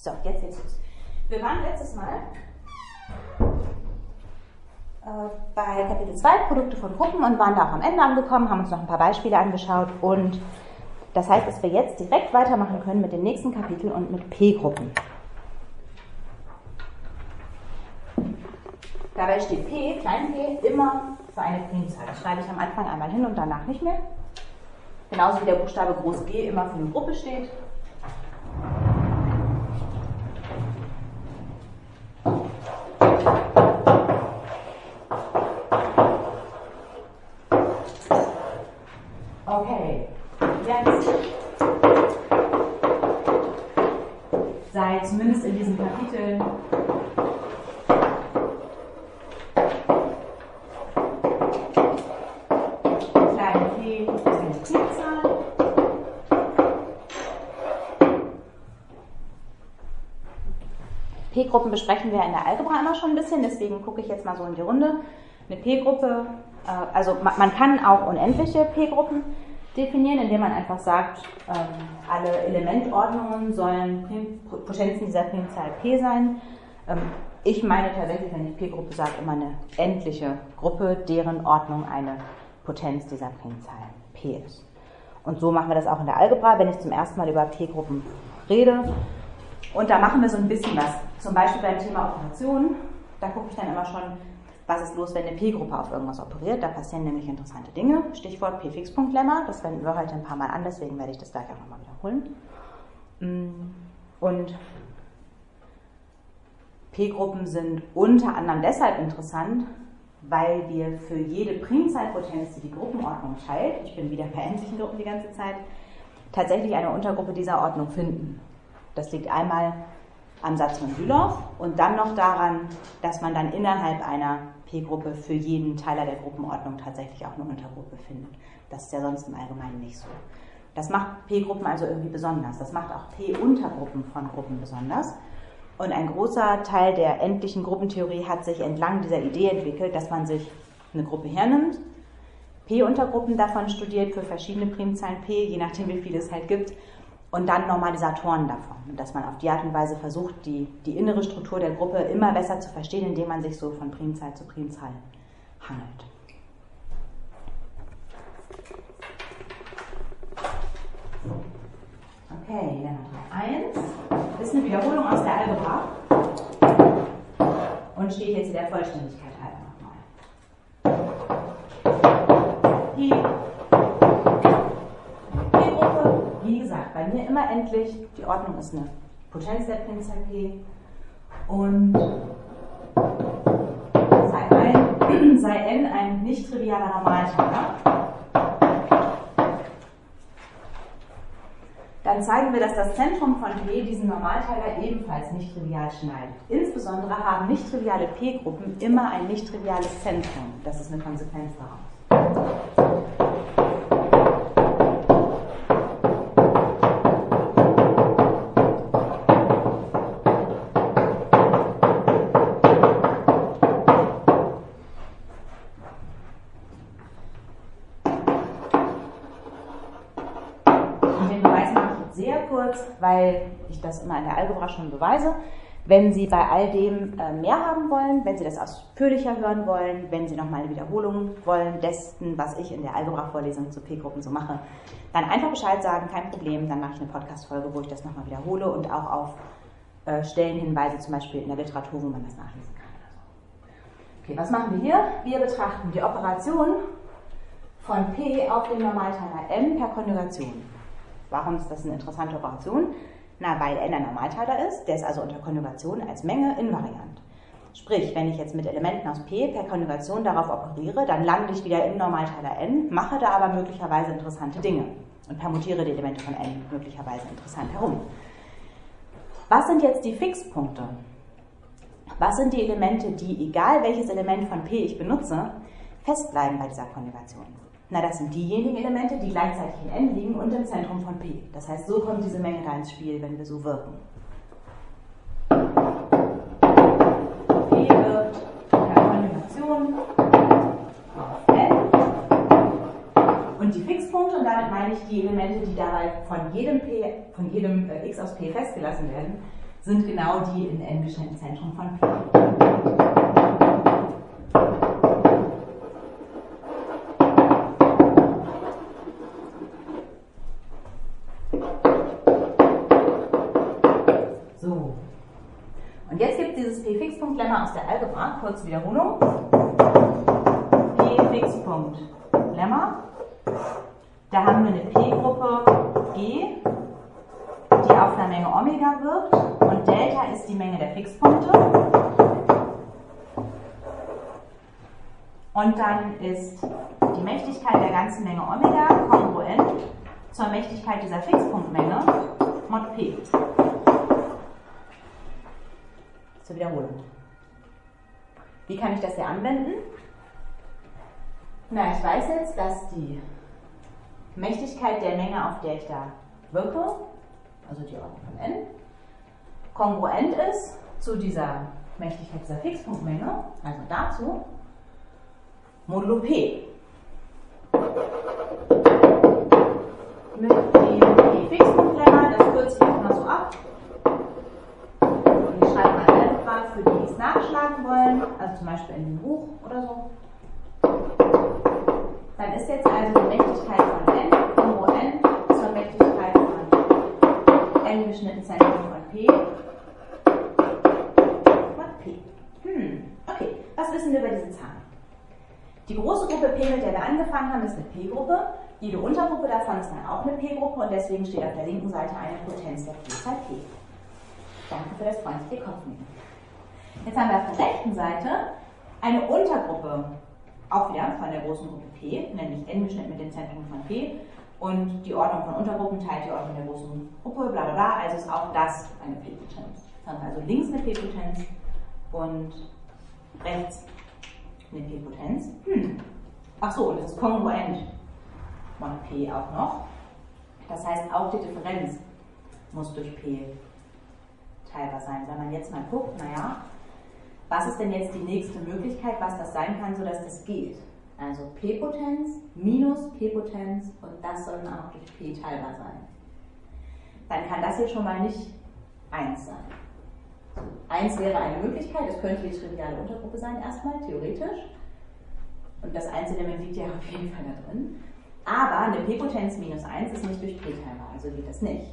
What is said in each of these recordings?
So, jetzt geht's los. Wir waren letztes Mal bei Kapitel 2, Produkte von Gruppen, und waren da auch am Ende angekommen, haben uns noch ein paar Beispiele angeschaut, und das heißt, dass wir jetzt direkt weitermachen können mit dem nächsten Kapitel und mit P-Gruppen. Dabei steht P, klein p, immer für eine Primzahl. Das schreibe ich am Anfang einmal hin und danach nicht mehr. Genauso wie der Buchstabe groß G immer für eine Gruppe steht. Okay, jetzt sei zumindest in diesem Kapitel klein p ist eine Primzahl. P-Gruppen besprechen wir in der Algebra immer schon ein bisschen, deswegen gucke ich jetzt mal so in die Runde. Eine P-Gruppe, also man kann auch unendliche P-Gruppen definieren, indem man einfach sagt, alle Elementordnungen sollen Potenzen dieser Primzahl P sein. Ich meine tatsächlich, wenn ich P-Gruppe sage, immer eine endliche Gruppe, deren Ordnung eine Potenz dieser Primzahl P ist. Und so machen wir das auch in der Algebra, wenn ich zum ersten Mal über P-Gruppen rede. Und da machen wir so ein bisschen was. Zum Beispiel beim Thema Operationen, da gucke ich dann immer schon, was ist los, wenn eine P-Gruppe auf irgendwas operiert. Da passieren nämlich interessante Dinge. Stichwort P-Fixpunktlemma, das wenden wir heute ein paar Mal an, deswegen werde ich das gleich auch nochmal wiederholen. Und P-Gruppen sind unter anderem deshalb interessant, weil wir für jede Primzahlpotenz, die die Gruppenordnung teilt, ich bin wieder bei endlichen Gruppen die ganze Zeit, tatsächlich eine Untergruppe dieser Ordnung finden. Das liegt einmal am Satz von Bülow und dann noch daran, dass man dann innerhalb einer P-Gruppe für jeden Teiler der Gruppenordnung tatsächlich auch eine Untergruppe findet. Das ist ja sonst im Allgemeinen nicht so. Das macht P-Gruppen also irgendwie besonders. Das macht auch P-Untergruppen von Gruppen besonders. Und ein großer Teil der endlichen Gruppentheorie hat sich entlang dieser Idee entwickelt, dass man sich eine Gruppe hernimmt, P-Untergruppen davon studiert für verschiedene Primzahlen P, je nachdem wie viele es halt gibt, und dann Normalisatoren davon. Und dass man auf die Art und Weise versucht, die innere Struktur der Gruppe immer besser zu verstehen, indem man sich so von Primzahl zu Primzahl hangelt. Okay, Lemma 3.1 ist eine Wiederholung aus der Algebra und steht jetzt in der Vollständigkeit halber nochmal. P-Gruppe, wie gesagt, bei mir immer endlich. Die Ordnung ist eine Potenz der Primzahl P und sei n ein nicht trivialer Normalteiler. Dann zeigen wir, dass das Zentrum von P diesen Normalteiler ebenfalls nicht trivial schneidet. Insbesondere haben nicht triviale P-Gruppen immer ein nicht triviales Zentrum. Das ist eine Konsequenz daraus. Weil ich das immer in der Algebra schon beweise. Wenn Sie bei all dem mehr haben wollen, wenn Sie das ausführlicher hören wollen, wenn Sie nochmal eine Wiederholung wollen dessen, was ich in der Algebra-Vorlesung zu P-Gruppen so mache, dann einfach Bescheid sagen, kein Problem, dann mache ich eine Podcast-Folge, wo ich das nochmal wiederhole und auch auf Stellenhinweise, zum Beispiel in der Literatur, wo man das nachlesen kann. Okay, was machen wir hier? Wir betrachten die Operation von P auf den Normalteiler n per Konjugation. Warum ist das eine interessante Operation? Na, weil n ein Normalteiler ist, der ist also unter Konjugation als Menge invariant. Sprich, wenn ich jetzt mit Elementen aus P per Konjugation darauf operiere, dann lande ich wieder im Normalteiler n, mache da aber möglicherweise interessante Dinge und permutiere die Elemente von n möglicherweise interessant herum. Was sind jetzt die Fixpunkte? Was sind die Elemente, die, egal welches Element von P ich benutze, festbleiben bei dieser Konjugation? Na, das sind diejenigen Elemente, die gleichzeitig in n liegen und im Zentrum von P. Das heißt, so kommt diese Menge da ins Spiel, wenn wir so wirken. P wird per Konjugation auf n. Und die Fixpunkte, und damit meine ich die Elemente, die dabei von jedem x aus P festgelassen werden, sind genau die in n geschnittenen Zentrum von P. So. Und jetzt gibt es dieses P-Fixpunkt-Lemma aus der Algebra, kurz Wiederholung. P-Fixpunkt-Lemma. Da haben wir eine P-Gruppe G, die auf einer Menge Omega wirkt, und Delta ist die Menge der Fixpunkte. Und dann ist die Mächtigkeit der ganzen Menge Omega kongruent zur Mächtigkeit dieser Fixpunktmenge mod P. Zur Wiederholung. Wie kann ich das hier anwenden? Na, ich weiß jetzt, dass die Mächtigkeit der Menge, auf der ich da wirke, also die Ordnung von n, kongruent ist zu dieser Mächtigkeit dieser Fixpunktmenge, also dazu, modulo P. Mit dem P-Fixpunktlemma, das kürze ich immer so ab. Und ich schreibe mal Algebra, für die es nachschlagen wollen, also zum Beispiel in dem Buch oder so. Dann ist jetzt also die Mächtigkeit von n kongruent zur Mächtigkeit von n geschnitten Zentrum von P. Von P. Okay, was wissen wir über diese Zahl? Die große Gruppe P, mit der wir angefangen haben, ist eine P-Gruppe. Jede Untergruppe davon ist dann auch eine P-Gruppe und deswegen steht auf der linken Seite eine Potenz der P-Zahl P. Danke für das freundliche Kopfnicken. Jetzt haben wir auf der rechten Seite eine Untergruppe, auch wieder von der großen Gruppe P, nämlich n geschnitten mit dem Zentrum von P, und die Ordnung von Untergruppen teilt die Ordnung der großen Gruppe, bla bla bla, also ist auch das eine P-Potenz. Jetzt haben wir also links eine P-Potenz und rechts eine P-Potenz. Ach so, und es ist kongruent von P auch noch. Das heißt, auch die Differenz muss durch P teilbar sein. Wenn man jetzt mal guckt, naja, was ist denn jetzt die nächste Möglichkeit, was das sein kann, sodass das geht? Also P-Potenz minus P-Potenz und das soll dann auch durch P teilbar sein. Dann kann das hier schon mal nicht 1 sein. 1 wäre eine Möglichkeit, es könnte die triviale Untergruppe sein erstmal, theoretisch. Und das Einzelement liegt ja auf jeden Fall da drin. Aber eine P-Potenz minus 1 ist nicht durch P teilbar, also geht das nicht.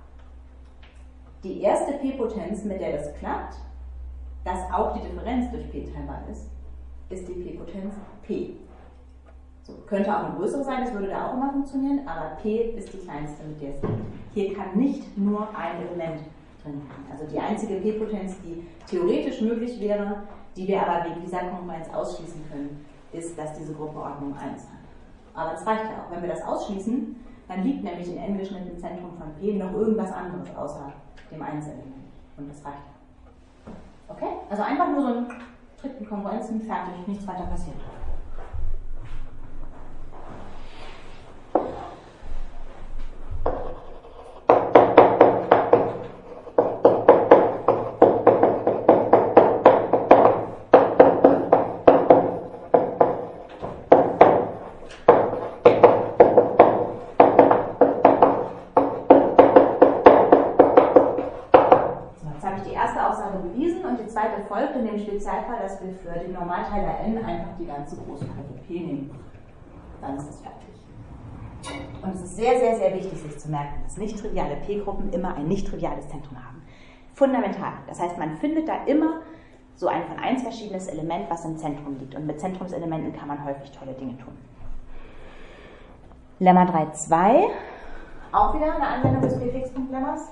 Die erste P-Potenz, mit der das klappt, dass auch die Differenz durch P teilbar ist die P-Potenz P. So, könnte auch eine größere sein, das würde da auch immer funktionieren, aber P ist die kleinste, mit der es geht. Hier kann nicht nur ein Element drin sein. Also die einzige P-Potenz, die theoretisch möglich wäre, die wir aber wegen dieser Kongruenz ausschließen können, ist, dass diese Gruppe Ordnung 1 hat. Aber das reicht ja auch. Wenn wir das ausschließen, dann liegt nämlich in n geschnittenen Zentrum von P noch irgendwas anderes außer dem Einzelement. Und das reicht. Okay? Also einfach nur so einen strikten Kongruenzen, fertig, nichts weiter passiert. Folgt in dem Spezialfall, dass wir für den Normalteiler n einfach die ganze große Gruppe P nehmen. Dann ist es fertig. Und es ist sehr, sehr, sehr wichtig, sich zu merken, dass nicht triviale P-Gruppen immer ein nicht triviales Zentrum haben. Fundamental. Das heißt, man findet da immer so ein von 1 verschiedenes Element, was im Zentrum liegt. Und mit Zentrumselementen kann man häufig tolle Dinge tun. Lemma 3.2, auch wieder eine Anwendung des P-Fixpunkt-Lemmas.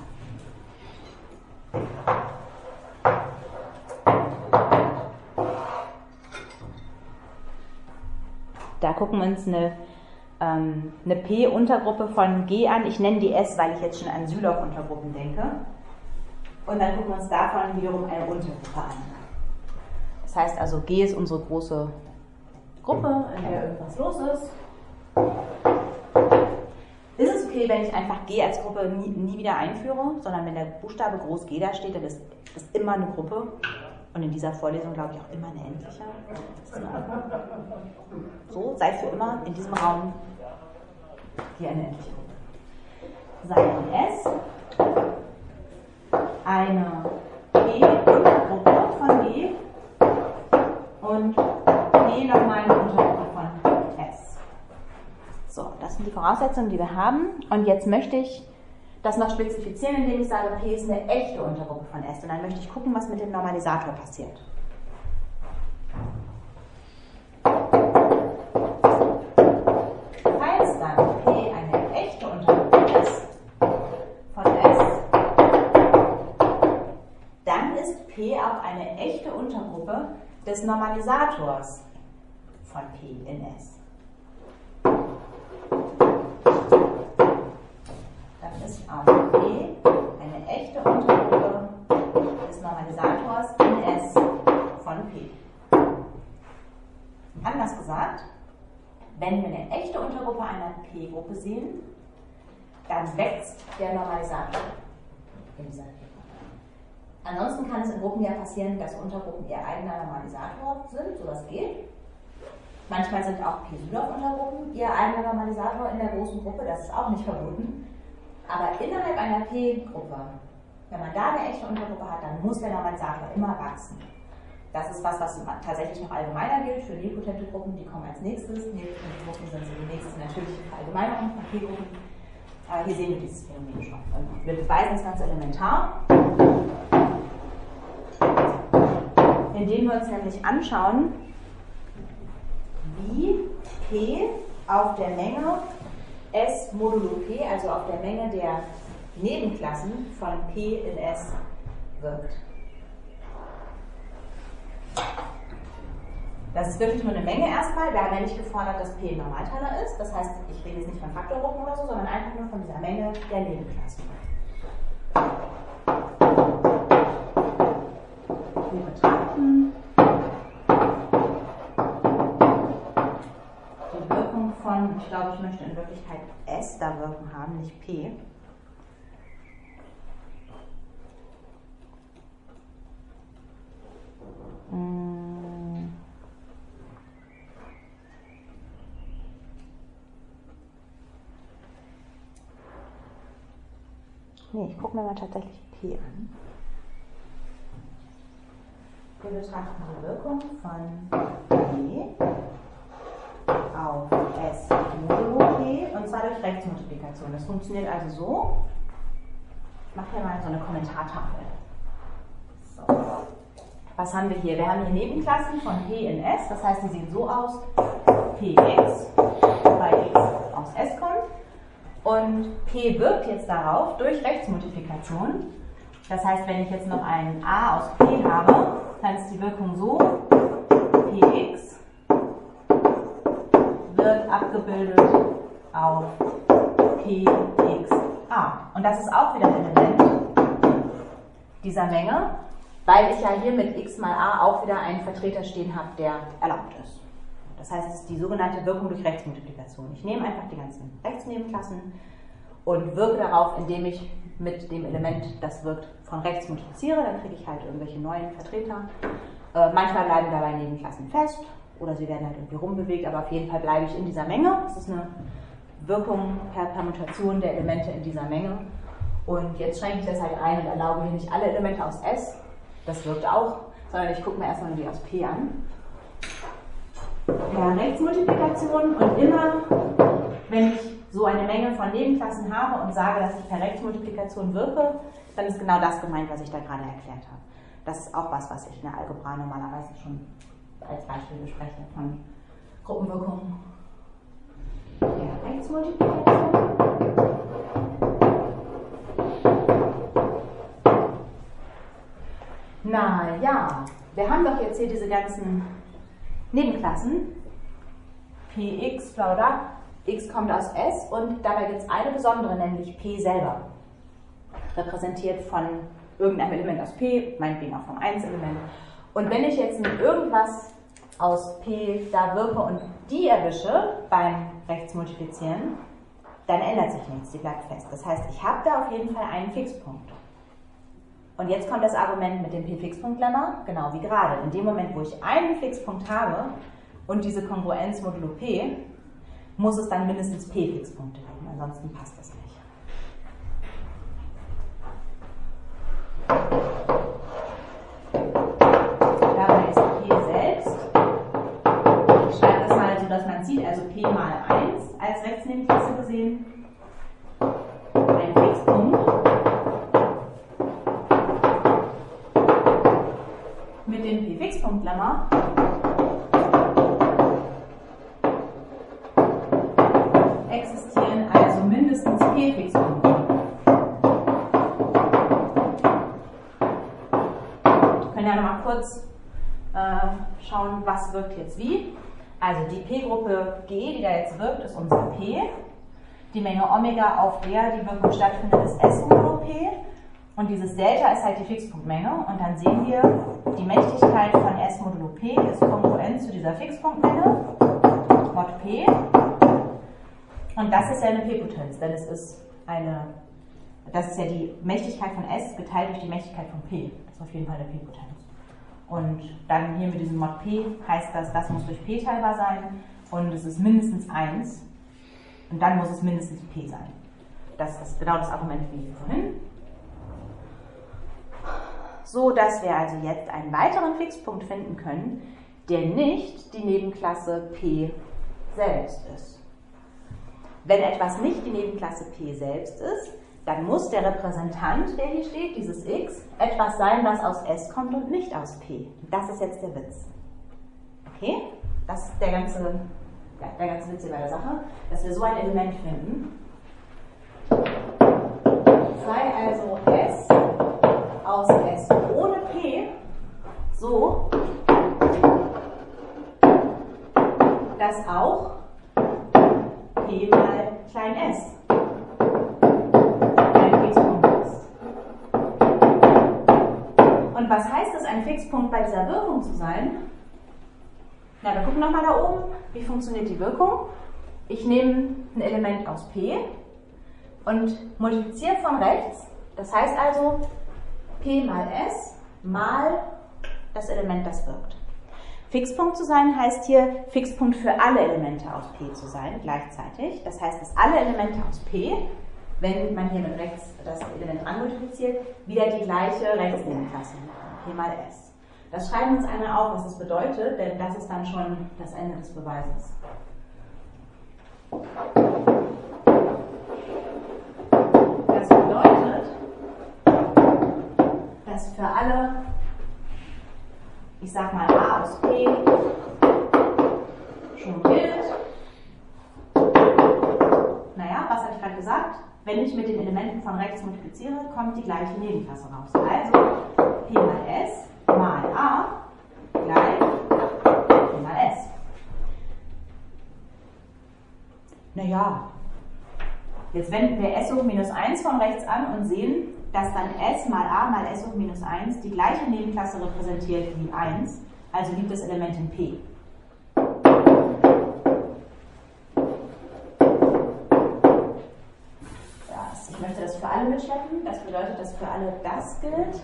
Da gucken wir uns eine P-Untergruppe von G an. Ich nenne die S, weil ich jetzt schon an Sylow-Untergruppen denke. Und dann gucken wir uns davon wiederum eine Untergruppe an. Das heißt also, G ist unsere große Gruppe, in der irgendwas los ist. Ist es okay, wenn ich einfach G als Gruppe nie wieder einführe, sondern wenn der Buchstabe groß G da steht, dann ist das immer eine Gruppe. Und in dieser Vorlesung, glaube ich, auch immer eine endliche. So, sei für immer in diesem Raum hier eine endliche Gruppe. Sei von S eine P-Untergruppe von G und P nochmal eine Untergruppe von S. So, das sind die Voraussetzungen, die wir haben. Und jetzt möchte ich das noch spezifizieren, indem ich sage, P ist eine echte Untergruppe von S. Und dann möchte ich gucken, was mit dem Normalisator passiert. Falls dann P eine echte Untergruppe ist von S, dann ist P auch eine echte Untergruppe des Normalisators von P in S. Dann ist auch P eine echte Untergruppe des Normalisators in S von P. Anders gesagt, wenn wir eine echte Untergruppe einer P-Gruppe sehen, dann wächst der Normalisator in dieser P-Gruppe. Ansonsten kann es in Gruppen ja passieren, dass Untergruppen ihr eigener Normalisator sind, sowas geht. Manchmal sind auch P-Südorf-Untergruppen ihr eigener Normalisator in der großen Gruppe, das ist auch nicht verboten. Aber innerhalb einer P-Gruppe, wenn man da eine echte Untergruppe hat, dann muss der Normalisator immer wachsen. Das ist was tatsächlich noch allgemeiner gilt für nilpotente Gruppen, die kommen als nächstes. Nilpotente Gruppen sind so die nächste natürliche Verallgemeinerung von P-Gruppen. Aber hier sehen wir dieses Phänomen schon. Und wir beweisen es ganz elementar, indem wir uns nämlich anschauen, wie P auf der Menge S modulo P, also auf der Menge der Nebenklassen von P in S wirkt. Das ist wirklich nur eine Menge erstmal. Wir haben ja nicht gefordert, dass P ein Normalteiler ist. Das heißt, ich rede jetzt nicht von Faktorgruppen oder so, sondern einfach nur von dieser Menge der Nebenklassen. Wir betrachten die Wirkung von, ich glaube, ich möchte in Wirklichkeit S da wirken haben, nicht P. Nee, ich gucke mir mal tatsächlich P an. Wir betrachten die Wirkung von P auf S modulo P und zwar durch Rechtsmultiplikation. Das funktioniert also so. Ich mache hier mal so eine Kommentartafel. So. Was haben wir hier? Wir haben hier Nebenklassen von P in S, das heißt, die sehen so aus: Px, weil x aus S kommt. Und P wirkt jetzt darauf durch Rechtsmultiplikation. Das heißt, wenn ich jetzt noch ein A aus P habe, dann ist die Wirkung so: Px wird abgebildet auf Pxa. Und das ist auch wieder ein Element dieser Menge, weil ich ja hier mit x mal a auch wieder einen Vertreter stehen habe, der erlaubt ist. Das heißt, es ist die sogenannte Wirkung durch Rechtsmultiplikation. Ich nehme einfach die ganzen Rechtsnebenklassen und wirke darauf, indem ich mit dem Element, das wirkt, von rechts multipliziere. Dann kriege ich halt irgendwelche neuen Vertreter. Manchmal bleiben dabei Nebenklassen fest oder sie werden halt irgendwie rumbewegt, aber auf jeden Fall bleibe ich in dieser Menge. Das ist eine Wirkung per Permutation der Elemente in dieser Menge. Und jetzt schränke ich das halt ein und erlaube hier nicht alle Elemente aus S, das wirkt auch, sondern ich gucke mir erstmal nur die aus P an. Per Rechtsmultiplikation und immer, wenn ich so eine Menge von Nebenklassen habe und sage, dass ich per Rechtsmultiplikation wirke, dann ist genau das gemeint, was ich da gerade erklärt habe. Das ist auch was ich in der Algebra normalerweise schon als Beispiel bespreche von Gruppenwirkungen per Rechtsmultiplikation. Na ja, wir haben doch jetzt hier diese ganzen Nebenklassen. Px, bla bla, x kommt aus S und dabei gibt es eine besondere, nämlich P selber. Repräsentiert von irgendeinem Element aus P, meinetwegen auch vom 1-Element. Und wenn ich jetzt mit irgendwas aus P da wirke und die erwische beim Rechtsmultiplizieren, dann ändert sich nichts, die bleibt fest. Das heißt, ich habe da auf jeden Fall einen Fixpunkt. Und jetzt kommt das Argument mit dem P-Fixpunkt-Lemma, genau wie gerade. In dem Moment, wo ich einen Fixpunkt habe und diese Kongruenz modulo P, muss es dann mindestens P-Fixpunkte geben, ansonsten passt das nicht. Fixpunktlemma existieren also mindestens p-Fixpunkte. Wir können ja nochmal kurz schauen, was wirkt jetzt wie. Also die P-Gruppe G, die da jetzt wirkt, ist unser P. Die Menge Omega, auf der die Wirkung stattfindet, ist S modulo P. Und dieses Delta ist halt die Fixpunktmenge. Und dann sehen wir, die Mächtigkeit von S modulo P ist kongruent zu dieser Fixpunktmenge, Mod P. Und das ist ja eine P-Potenz, denn das ist ja die Mächtigkeit von S geteilt durch die Mächtigkeit von P. Das ist auf jeden Fall eine P-Potenz. Und dann hier mit diesem Mod P heißt das muss durch P teilbar sein und es ist mindestens 1 und dann muss es mindestens P sein. Das ist genau das Argument wie vorhin. So, dass wir also jetzt einen weiteren Fixpunkt finden können, der nicht die Nebenklasse P selbst ist. Wenn etwas nicht die Nebenklasse P selbst ist, dann muss der Repräsentant, der hier steht, dieses x, etwas sein, was aus S kommt und nicht aus P. Das ist jetzt der Witz. Okay? Das ist der ganze Witz hier bei der Sache, dass wir so ein Element finden. Sei also S aus S ohne P so, dass auch P mal klein s ein Fixpunkt ist. Und was heißt es, ein Fixpunkt bei dieser Wirkung zu sein? Na, wir gucken nochmal da oben, wie funktioniert die Wirkung. Ich nehme ein Element aus P und multipliziere von rechts. Das heißt also, P mal S mal das Element, das wirkt. Fixpunkt zu sein heißt hier, Fixpunkt für alle Elemente aus P zu sein, gleichzeitig. Das heißt, dass alle Elemente aus P, wenn man hier mit rechts das Element anmultipliziert, wieder die gleiche Rechtsnebenklasse haben, P mal S. Das schreiben wir uns einmal auf, was das bedeutet, denn das ist dann schon das Ende des Beweises. Das bedeutet, dass für alle, ich sag mal A aus P, schon gilt. Naja, was habe ich gerade gesagt? Wenn ich mit den Elementen von rechts multipliziere, kommt die gleiche Nebenklasse raus. Also P mal S mal A gleich P mal S. Naja, jetzt wenden wir S hoch minus 1 von rechts an und sehen, dass dann S mal A mal S hoch minus 1 die gleiche Nebenklasse repräsentiert wie 1, also liegt das Element in P. Ich möchte das für alle mitschleppen, das bedeutet, dass für alle das gilt.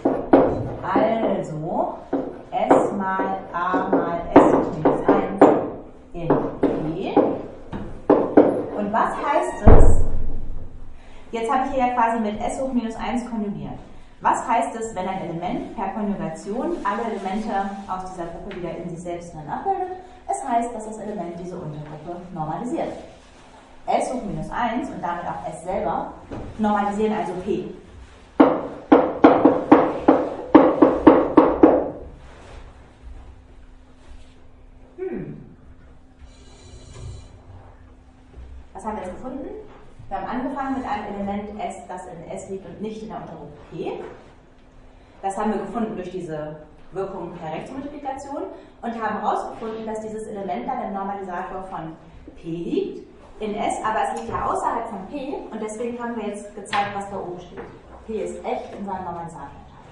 Also S mal A mal S hoch minus 1 in P. Und was heißt es? Jetzt habe ich hier ja quasi mit S hoch minus 1 konjugiert. Was heißt es, wenn ein Element per Konjugation alle Elemente aus dieser Gruppe wieder in sich selbst abbildet? Es heißt, dass das Element diese Untergruppe normalisiert. S hoch minus 1 und damit auch S selber normalisieren also P. Was haben wir jetzt gefunden? Wir haben angefangen mit einem Element S, das in S liegt und nicht in der Untergruppe P. Das haben wir gefunden durch diese Wirkung der Rechtsmultiplikation und haben herausgefunden, dass dieses Element dann im Normalisator von P liegt, in S, aber es liegt ja außerhalb von P und deswegen haben wir jetzt gezeigt, was da oben steht. P ist echt in seinem Normalisator.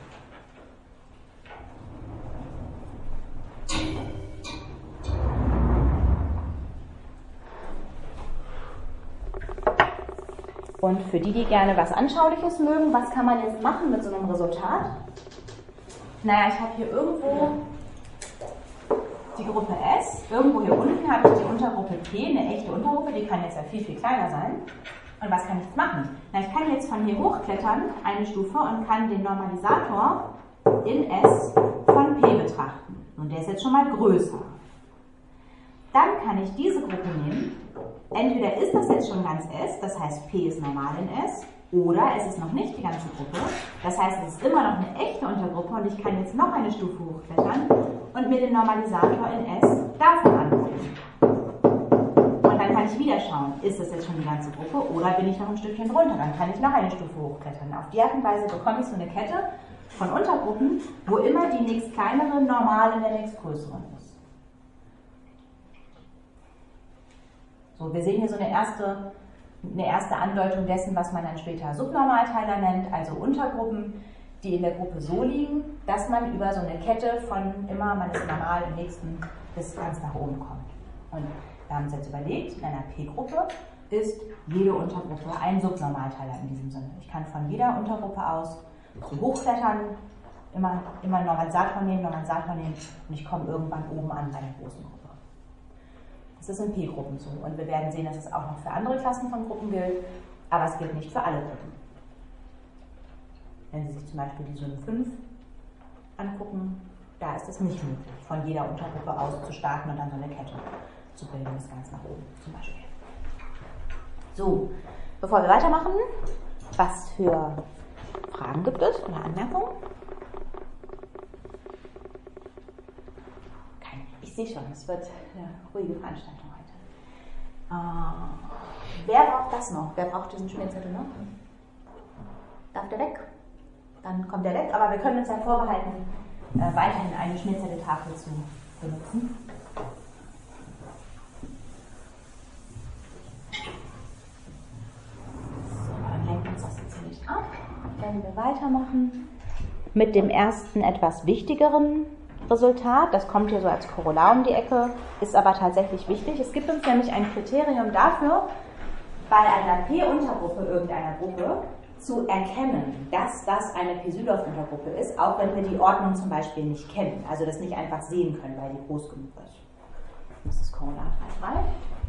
Und für die gerne was Anschauliches mögen, was kann man jetzt machen mit so einem Resultat? Naja, ich habe hier irgendwo die Gruppe S, irgendwo hier unten habe ich die Untergruppe P, eine echte Untergruppe, die kann jetzt ja viel, viel kleiner sein. Und was kann ich jetzt machen? Na, ich kann jetzt von hier hochklettern, eine Stufe, und kann den Normalisator in S von P betrachten. Und der ist jetzt schon mal größer. Dann kann ich diese Gruppe nehmen. Entweder ist das jetzt schon ganz S, das heißt P ist normal in S, Oder es ist noch nicht die ganze Gruppe, das heißt, es ist immer noch eine echte Untergruppe und ich kann jetzt noch eine Stufe hochklettern und mir den Normalisator in S davon angucken. Und dann kann ich wieder schauen, ist das jetzt schon die ganze Gruppe oder bin ich noch ein Stückchen drunter, dann kann ich noch eine Stufe hochklettern. Auf die Art und Weise bekomme ich so eine Kette von Untergruppen, wo immer die nächst kleinere normal in der nächstgrößeren ist. So, wir sehen hier so eine erste Andeutung dessen, was man dann später Subnormalteiler nennt, also Untergruppen, die in der Gruppe so liegen, dass man über so eine Kette von immer, man ist normal im nächsten, bis ganz nach oben kommt. Und wir haben uns jetzt überlegt, in einer P-Gruppe ist jede Untergruppe ein Subnormalteiler in diesem Sinne. Ich kann von jeder Untergruppe aus so hochklettern, immer Normalisator nehmen und ich komme irgendwann oben an bei der großen Gruppe. Das ist in P-Gruppen so und wir werden sehen, dass es auch noch für andere Klassen von Gruppen gilt, aber es gilt nicht für alle Gruppen. Wenn Sie sich zum Beispiel die Symbol 5 angucken, da ist es nicht möglich, von jeder Untergruppe aus zu starten und dann so eine Kette zu bilden, bis ganz nach oben zum Beispiel. So, bevor wir weitermachen, was für Fragen gibt es oder Anmerkungen? Keine. Ich sehe schon, es wird eine ruhige Veranstaltung heute. Wer braucht das noch? Wer braucht diesen Schmierzettel noch? Darf der weg? Dann kommt der weg, aber wir können uns ja vorbehalten, weiterhin eine Schmierzetteltafel zu benutzen. Wenn wir weitermachen mit dem ersten etwas wichtigeren Resultat, das kommt hier so als Korollar um die Ecke, ist aber tatsächlich wichtig. Es gibt uns nämlich ein Kriterium dafür, bei einer P-Untergruppe irgendeiner Gruppe zu erkennen, dass das eine P-Sylow-Untergruppe ist, auch wenn wir die Ordnung zum Beispiel nicht kennen, also das nicht einfach sehen können, weil die groß genug ist. Das ist Korollar 3,3.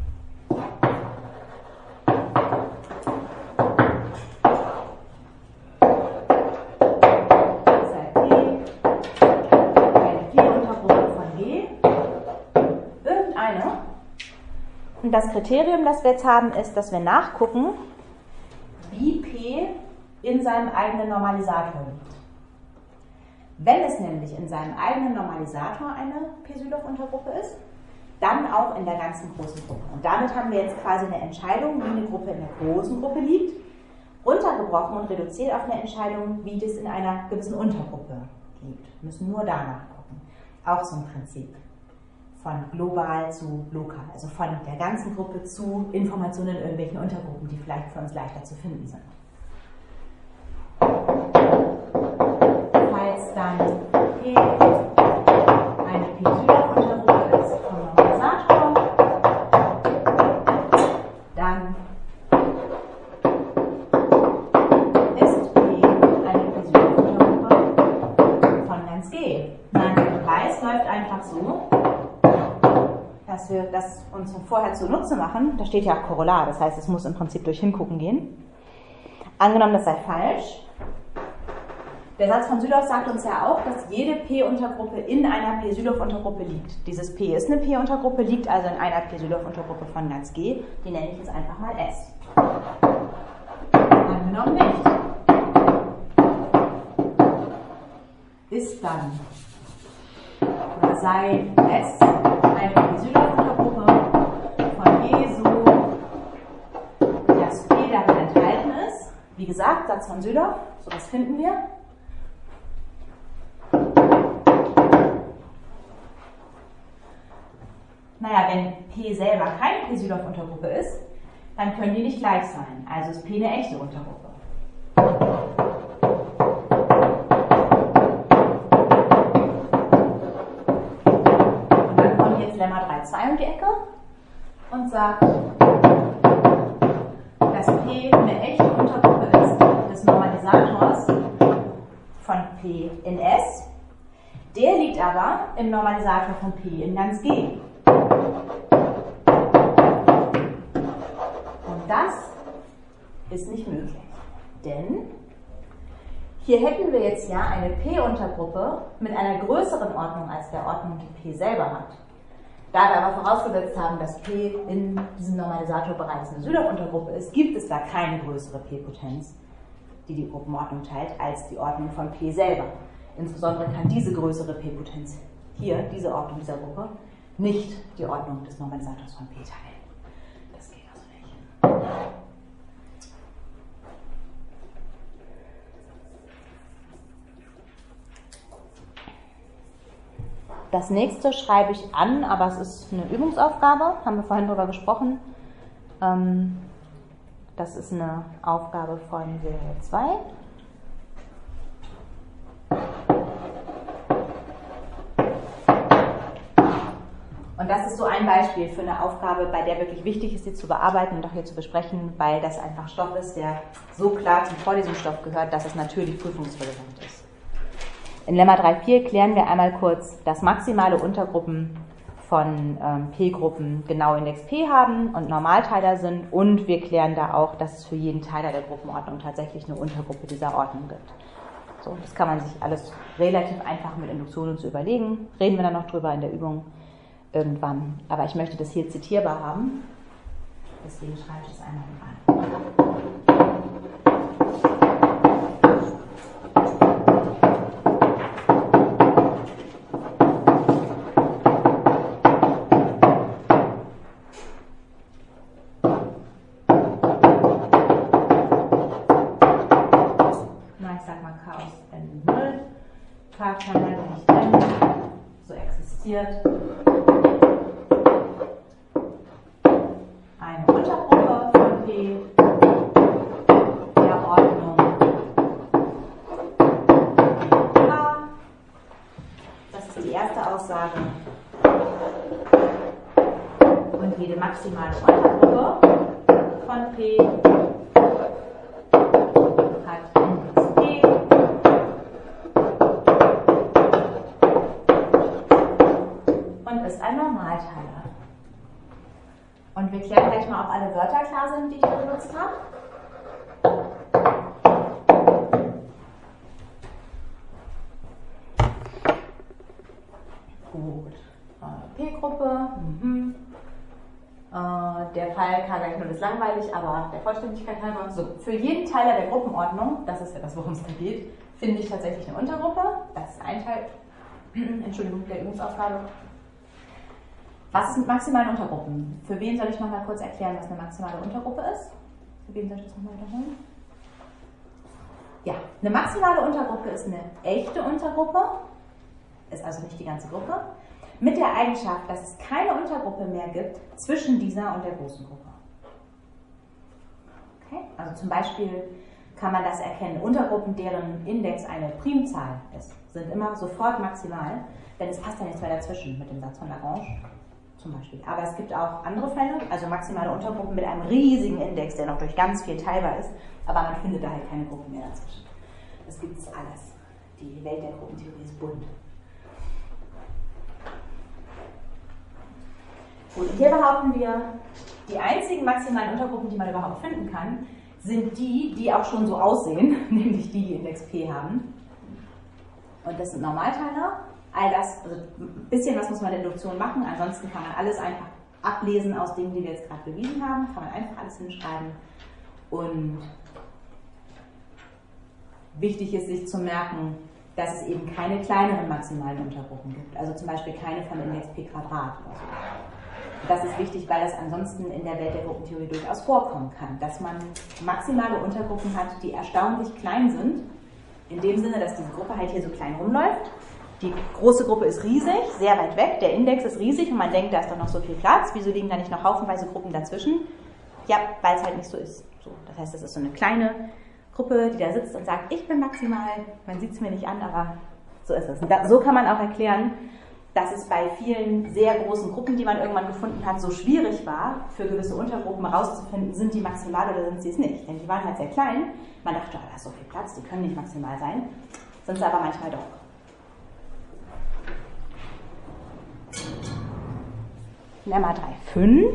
Und das Kriterium, das wir jetzt haben, ist, dass wir nachgucken, wie P in seinem eigenen Normalisator liegt. Wenn es nämlich in seinem eigenen Normalisator eine P-Sylow-Untergruppe ist, dann auch in der ganzen großen Gruppe. Und damit haben wir jetzt quasi eine Entscheidung, wie eine Gruppe in der großen Gruppe liegt, runtergebrochen und reduziert auf eine Entscheidung, wie das in einer gewissen Untergruppe liegt. Wir müssen nur danach gucken. Auch so ein Prinzip. Von global zu lokal, also von der ganzen Gruppe zu Informationen in irgendwelchen Untergruppen, die vielleicht für uns leichter zu finden sind. Falls dann P eine P-Sylow-Untergruppe ist vom Normalisator, dann ist P eine P-Sylow-Untergruppe von ganz G. Nein, der Beweis läuft einfach so, dass wir das uns vorher zunutze machen, da steht ja auch Korollar, das heißt, es muss im Prinzip durch Hingucken gehen. Angenommen, das sei falsch. Der Satz von Sylow sagt uns ja auch, dass jede P-Untergruppe in einer P-Sylow-Untergruppe liegt. Dieses P ist eine P-Untergruppe, liegt also in einer P-Sylow-Untergruppe von ganz G, die nenne ich jetzt einfach mal S. Angenommen nicht. Ist dann oder sei S eine P-Sylow-Untergruppe von G so, dass P darin enthalten ist. Wie gesagt, Satz von Sylow, sowas finden wir. Naja, wenn P selber keine P-Sylow-Untergruppe ist, dann können die nicht gleich sein. Also ist P eine echte Untergruppe. Lemma 3,2 um die Ecke und sagt, dass P eine echte Untergruppe ist des Normalisators von P in S. Der liegt aber im Normalisator von P in ganz G. Und das ist nicht möglich, denn hier hätten wir jetzt ja eine P-Untergruppe mit einer größeren Ordnung als der Ordnung, die P selber hat. Da wir aber vorausgesetzt haben, dass P in diesem Normalisator bereits eine Sylow-Untergruppe ist, gibt es da keine größere P-Potenz die die Gruppenordnung teilt, als die Ordnung von P selber. Insbesondere kann diese größere P-Potenz hier, diese Ordnung dieser Gruppe, nicht die Ordnung des Normalisators von P teilen. Das geht also nicht. Das nächste schreibe ich an, aber es ist eine Übungsaufgabe, haben wir vorhin darüber gesprochen. Das ist eine Aufgabe von Serie 2. Und das ist so ein Beispiel für eine Aufgabe, bei der wirklich wichtig ist, sie zu bearbeiten und auch hier zu besprechen, weil das einfach Stoff ist, der so klar zum Vorlesungsstoff gehört, dass es natürlich prüfungsrelevant ist. In Lemma 3.4 klären wir einmal kurz, dass maximale Untergruppen von P-Gruppen genau Index P haben und Normalteiler sind, und wir klären da auch, dass es für jeden Teiler der Gruppenordnung tatsächlich eine Untergruppe dieser Ordnung gibt. So, das kann man sich alles relativ einfach mit Induktionen zu überlegen. Reden wir dann noch drüber in der Übung irgendwann. Aber ich möchte das hier zitierbar haben. Deswegen schreibe ich das einmal rein. Ich sag mal K aus N 0. K kann halt nicht N, so existiert eine Untergruppe von P der Ordnung K. Das ist die erste Aussage. Und jede maximale Untergruppe von P hat Index P und ist ein Normalteiler. Und wir klären gleich mal, ob alle Wörter klar sind, die ich da benutzt habe. Gut. P-Gruppe. Der Fall K=0 ist langweilig, aber der Vollständigkeit halber. So, für jeden Teiler der Gruppenordnung, das ist ja das, worum es da geht, finde ich tatsächlich eine Untergruppe. Das ist ein Teil, Entschuldigung, der Übungsaufgabe. Was ist mit maximalen Untergruppen? Für wen soll ich noch mal kurz erklären, was eine maximale Untergruppe ist? Für wen soll ich das nochmal wiederholen? Ja, eine maximale Untergruppe ist eine echte Untergruppe, ist also nicht die ganze Gruppe, mit der Eigenschaft, dass es keine Untergruppe mehr gibt zwischen dieser und der großen Gruppe. Okay? Also zum Beispiel kann man das erkennen. Untergruppen, deren Index eine Primzahl ist, sind immer sofort maximal, denn es passt ja nichts mehr dazwischen mit dem Satz von Lagrange. Zum Beispiel. Aber es gibt auch andere Fälle, also maximale Untergruppen mit einem riesigen Index, der noch durch ganz viel teilbar ist, aber man findet da halt keine Gruppen mehr dazwischen. Das gibt es alles. Die Welt der Gruppentheorie ist bunt. Gut, und hier behaupten wir, die einzigen maximalen Untergruppen, die man überhaupt finden kann, sind die, die auch schon so aussehen, nämlich die, die Index P haben. Und das sind Normalteiler. All das, also ein bisschen was muss man in der Induktion machen, ansonsten kann man alles einfach ablesen aus Dingen, die wir jetzt gerade bewiesen haben, kann man einfach alles hinschreiben. Und wichtig ist sich zu merken, dass es eben keine kleineren maximalen Untergruppen gibt, also zum Beispiel keine von Index P² oder so. Das ist wichtig, weil das ansonsten in der Welt der Gruppentheorie durchaus vorkommen kann, dass man maximale Untergruppen hat, die erstaunlich klein sind, in dem Sinne, dass diese Gruppe halt hier so klein rumläuft. Die große Gruppe ist riesig, sehr weit weg, der Index ist riesig und man denkt, da ist doch noch so viel Platz, wieso liegen da nicht noch haufenweise Gruppen dazwischen? Ja, weil es halt nicht so ist. So, das heißt, das ist so eine kleine Gruppe, die da sitzt und sagt, ich bin maximal, man sieht es mir nicht an, aber so ist es. Und so kann man auch erklären, dass es bei vielen sehr großen Gruppen, die man irgendwann gefunden hat, so schwierig war, für gewisse Untergruppen herauszufinden, sind die maximal oder sind sie es nicht. Denn die waren halt sehr klein, man dachte, oh, da ist so viel Platz, die können nicht maximal sein, sind sie aber manchmal doch. Lemma 3.5.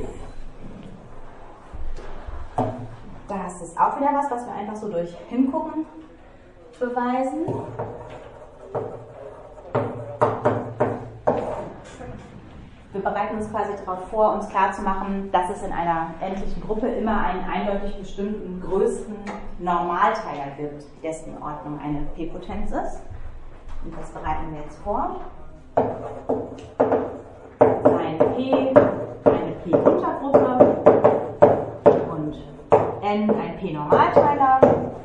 Das ist auch wieder was wir einfach so durch Hingucken beweisen. Wir bereiten uns quasi darauf vor, uns klarzumachen, dass es in einer endlichen Gruppe immer einen eindeutig bestimmten größten Normalteiler gibt, dessen Ordnung eine P-Potenz ist. Und das bereiten wir jetzt vor. Ein P, eine P-Untergruppe und N ein P-Normalteiler.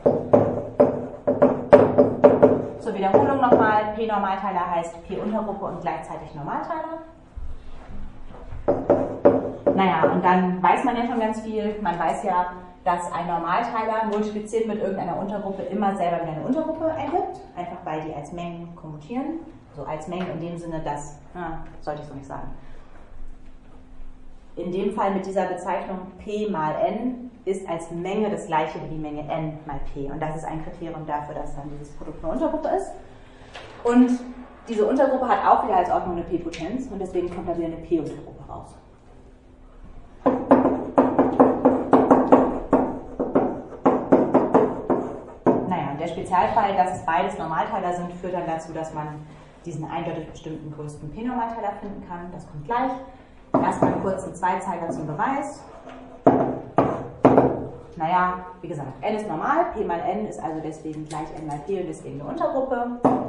Zur Wiederholung nochmal, P-Normalteiler heißt P-Untergruppe und gleichzeitig Normalteiler. Naja, und dann weiß man ja schon ganz viel. Man weiß ja, dass ein Normalteiler multipliziert mit irgendeiner Untergruppe immer selber wieder eine Untergruppe ergibt, einfach weil die als Mengen kommutieren. So als Mengen in dem Sinne, dass, sollte ich so nicht sagen. In dem Fall mit dieser Bezeichnung P mal N ist als Menge das gleiche wie die Menge N mal P. Und das ist ein Kriterium dafür, dass dann dieses Produkt eine Untergruppe ist. Und diese Untergruppe hat auch wieder als Ordnung eine P-Potenz und deswegen kommt da wieder eine P-Untergruppe raus. Der Spezialfall, dass es beides Normalteiler sind, führt dann dazu, dass man diesen eindeutig bestimmten größten P-Normalteiler finden kann. Das kommt gleich. Erstmal kurz ein Zweizeiler zum Beweis. Naja, wie gesagt, N ist normal, P mal N ist also deswegen gleich N mal P und deswegen eine Untergruppe.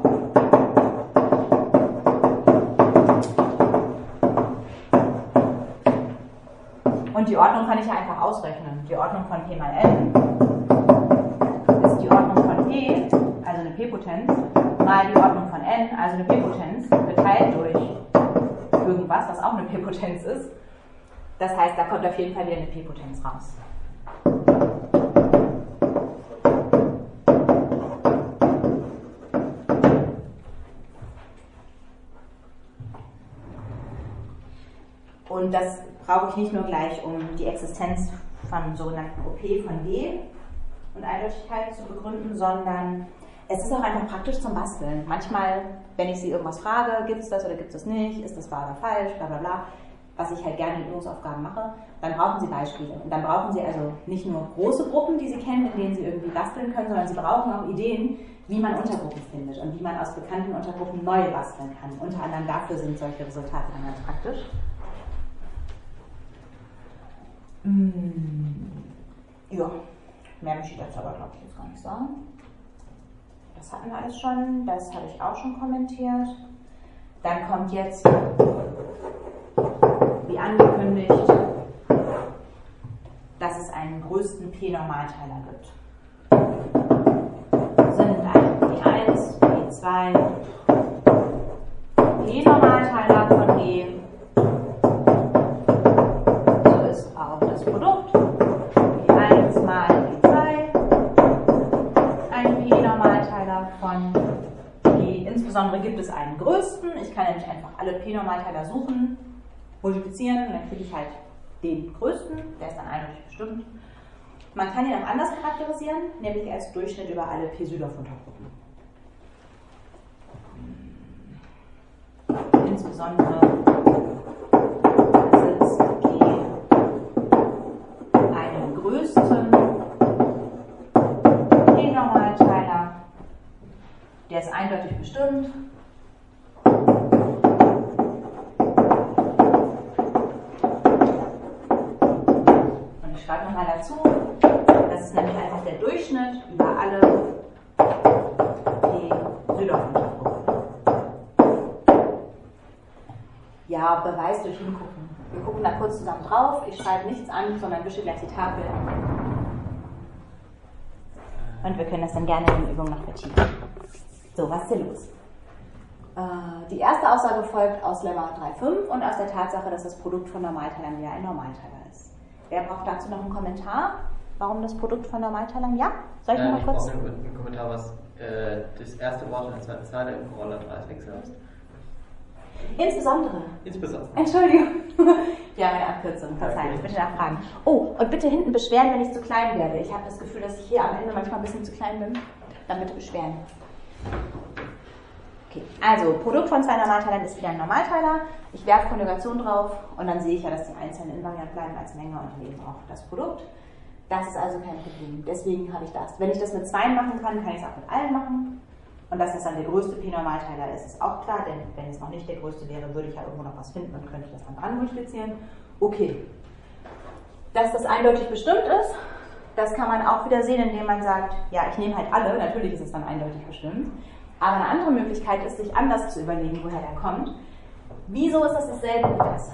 Und die Ordnung kann ich ja einfach ausrechnen. Die Ordnung von P mal N ist die Ordnung von P, also eine P-Potenz, mal die Ordnung von N, also eine P-Potenz, geteilt durch irgendwas, was auch eine P-Potenz ist. Das heißt, da kommt auf jeden Fall wieder eine P-Potenz raus. Und das brauche ich nicht nur gleich, um die Existenz von sogenannten OP von G und Eindeutigkeit zu begründen, sondern es ist auch einfach praktisch zum Basteln. Manchmal, wenn ich Sie irgendwas frage, gibt es das oder gibt es das nicht, ist das wahr oder falsch, bla bla bla, was ich halt gerne in Übungsaufgaben mache, dann brauchen Sie Beispiele. Und dann brauchen Sie also nicht nur große Gruppen, die Sie kennen, in denen Sie irgendwie basteln können, sondern Sie brauchen auch Ideen, wie man Untergruppen findet und wie man aus bekannten Untergruppen neue basteln kann. Unter anderem dafür sind solche Resultate dann ganz praktisch. Ja, mehr möchte ich dazu aber, glaube ich, jetzt gar nicht sagen. Das hatten wir alles schon, das habe ich auch schon kommentiert. Dann kommt jetzt, wie angekündigt, dass es einen größten P-Normalteiler gibt. Sind also P1, P2, P-Normalteiler von G. Auch das Produkt P1 mal P2, ein P-Normalteiler von G. Insbesondere gibt es einen größten. Ich kann nämlich einfach alle P-Normalteiler suchen, multiplizieren und dann kriege ich halt den größten, der ist dann eindeutig bestimmt. Man kann ihn auch anders charakterisieren, nämlich als Durchschnitt über alle P-Südorf-Untergruppen. Insbesondere besitzt G einen größten P-Normalteiler, der ist eindeutig bestimmt. Und ich schreibe nochmal dazu, das ist nämlich einfach der Durchschnitt über alle P-Südorf-Untergruppen. Ja, Beweis durch Hingucken. Wir gucken da kurz zusammen drauf. Ich schreibe nichts an, sondern wische gleich die Tafel. Und wir können das dann gerne in der Übung noch vertiefen. So, was ist denn los? Die erste Aussage folgt aus Lemma 3.5 und aus der Tatsache, dass das Produkt von Normalteilern ja ein Normalteiler ist. Wer braucht dazu noch einen Kommentar? Warum das Produkt von Normalteilern? Ja? Soll ich noch mal kurz? Ich brauche einen Kommentar, was das erste Wort in der zweiten Zeile im Corolla 3 heißt. Insbesondere. Insbesondere. Entschuldigung. Ja, meine Abkürzung. Verzeihen. Bitte nachfragen. Oh, und bitte hinten beschweren, wenn ich zu klein werde. Ich habe das Gefühl, dass ich hier am Ende manchmal ein bisschen zu klein bin. Dann bitte beschweren. Okay, also Produkt von zwei Normalteilern ist wieder ein Normalteiler. Ich werfe Konjugation drauf und dann sehe ich ja, dass die einzelnen invariant bleiben als Menge und eben auch das Produkt. Das ist also kein Problem. Deswegen habe ich das. Wenn ich das mit zweien machen kann, kann ich es auch mit allen machen. Und dass das dann der größte P-Normalteiler ist, ist auch klar, denn wenn es noch nicht der größte wäre, würde ich ja irgendwo noch was finden und könnte das dann dran multiplizieren. Okay. Dass das eindeutig bestimmt ist, Das kann man auch wieder sehen, indem man sagt, ja, ich nehme halt alle, natürlich ist es dann eindeutig bestimmt, aber eine andere Möglichkeit ist, sich anders zu überlegen, woher der kommt. Wieso ist das dasselbe wie das?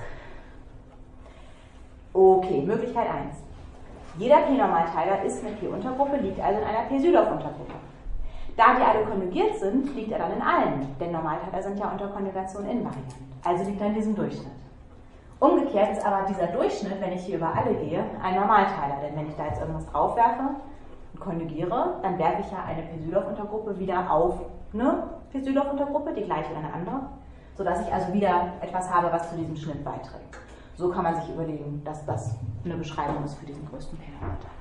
Okay, Möglichkeit 1. Jeder P-Normalteiler ist eine P-Untergruppe, liegt also in einer P-Südorf-Untergruppe. Da die alle konjugiert sind, liegt er dann in allen, denn Normalteiler sind ja unter Konjugation invariant. Also liegt er in diesem Durchschnitt. Umgekehrt ist aber dieser Durchschnitt, wenn ich hier über alle gehe, ein Normalteiler, denn wenn ich da jetzt irgendwas draufwerfe und konjugiere, dann werfe ich ja eine P-Südorf-Untergruppe wieder auf eine P-Südorf-Untergruppe, die gleiche oder eine andere, sodass ich also wieder etwas habe, was zu diesem Schnitt beiträgt. So kann man sich überlegen, dass das eine Beschreibung ist für diesen größten P-Normalteiler.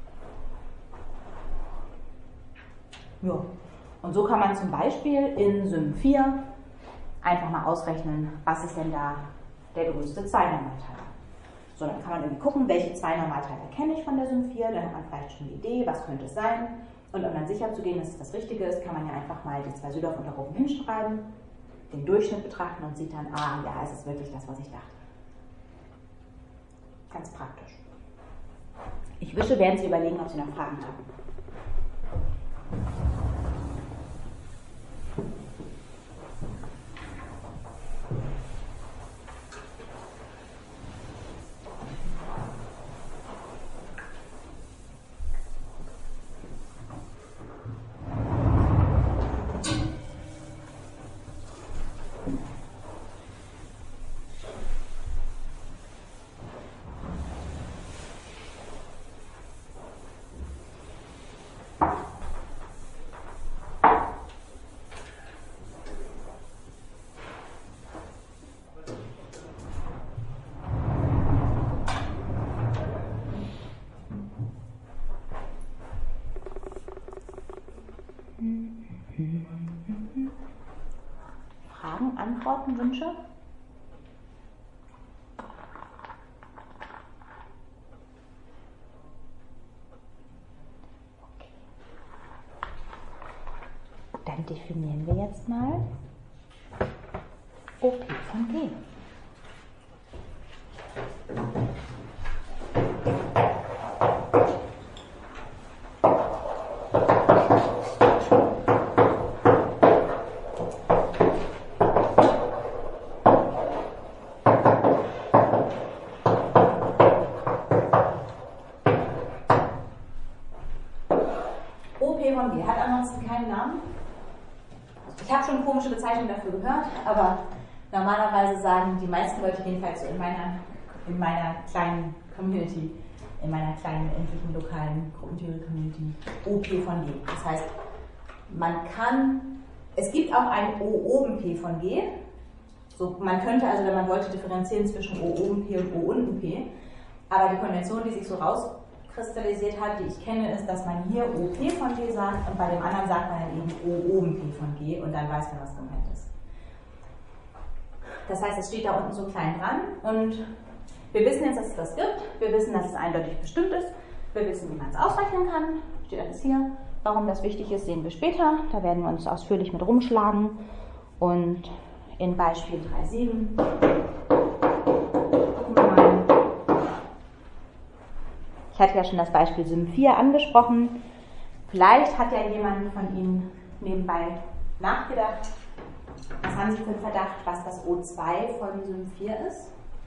Ja. Und so kann man zum Beispiel in Sym 4 einfach mal ausrechnen, was ist denn da der größte 2-Normalteiler. So, dann kann man irgendwie gucken, welche 2 Normalteiler kenne ich von der Sym 4, dann hat man vielleicht schon eine Idee, was könnte es sein. Und um dann sicher zu gehen, dass es das Richtige ist, kann man ja einfach mal die 2 Südorf-Untergruppen hinschreiben, den Durchschnitt betrachten und sieht dann, ah, ja, es ist wirklich das, was ich dachte. Ganz praktisch. Ich wische, während Sie überlegen, ob Sie noch Fragen haben. Fragen, Antworten, Wünsche? Okay. Dann definieren wir jetzt mal OP von G. Hat ansonsten keinen Namen. Ich habe schon komische Bezeichnungen dafür gehört, aber normalerweise sagen die meisten Leute, jedenfalls so in meiner kleinen Community, in meiner kleinen, endlichen, lokalen Gruppentheorie-Community, OP von G. Das heißt, es gibt auch ein O oben P von G. So, man könnte also, wenn man wollte, differenzieren zwischen O oben P und O unten P. Aber die Konvention, die sich so rauskristallisiert hat, die ich kenne, ist, dass man hier OP von G sagt und bei dem anderen sagt man dann eben O oben P von G und dann weiß man, was gemeint ist. Das heißt, es steht da unten so klein dran und wir wissen jetzt, dass es das gibt. Wir wissen, dass es eindeutig bestimmt ist. Wir wissen, wie man es ausrechnen kann. Steht alles hier. Warum das wichtig ist, sehen wir später. Da werden wir uns ausführlich mit rumschlagen. Und in Beispiel 3.7 gucken wir mal. Ich hatte ja schon das Beispiel Sym 4 angesprochen. Vielleicht hat ja jemand von Ihnen nebenbei nachgedacht. Was haben Sie für einen Verdacht, was das O2 von Sym 4 ist?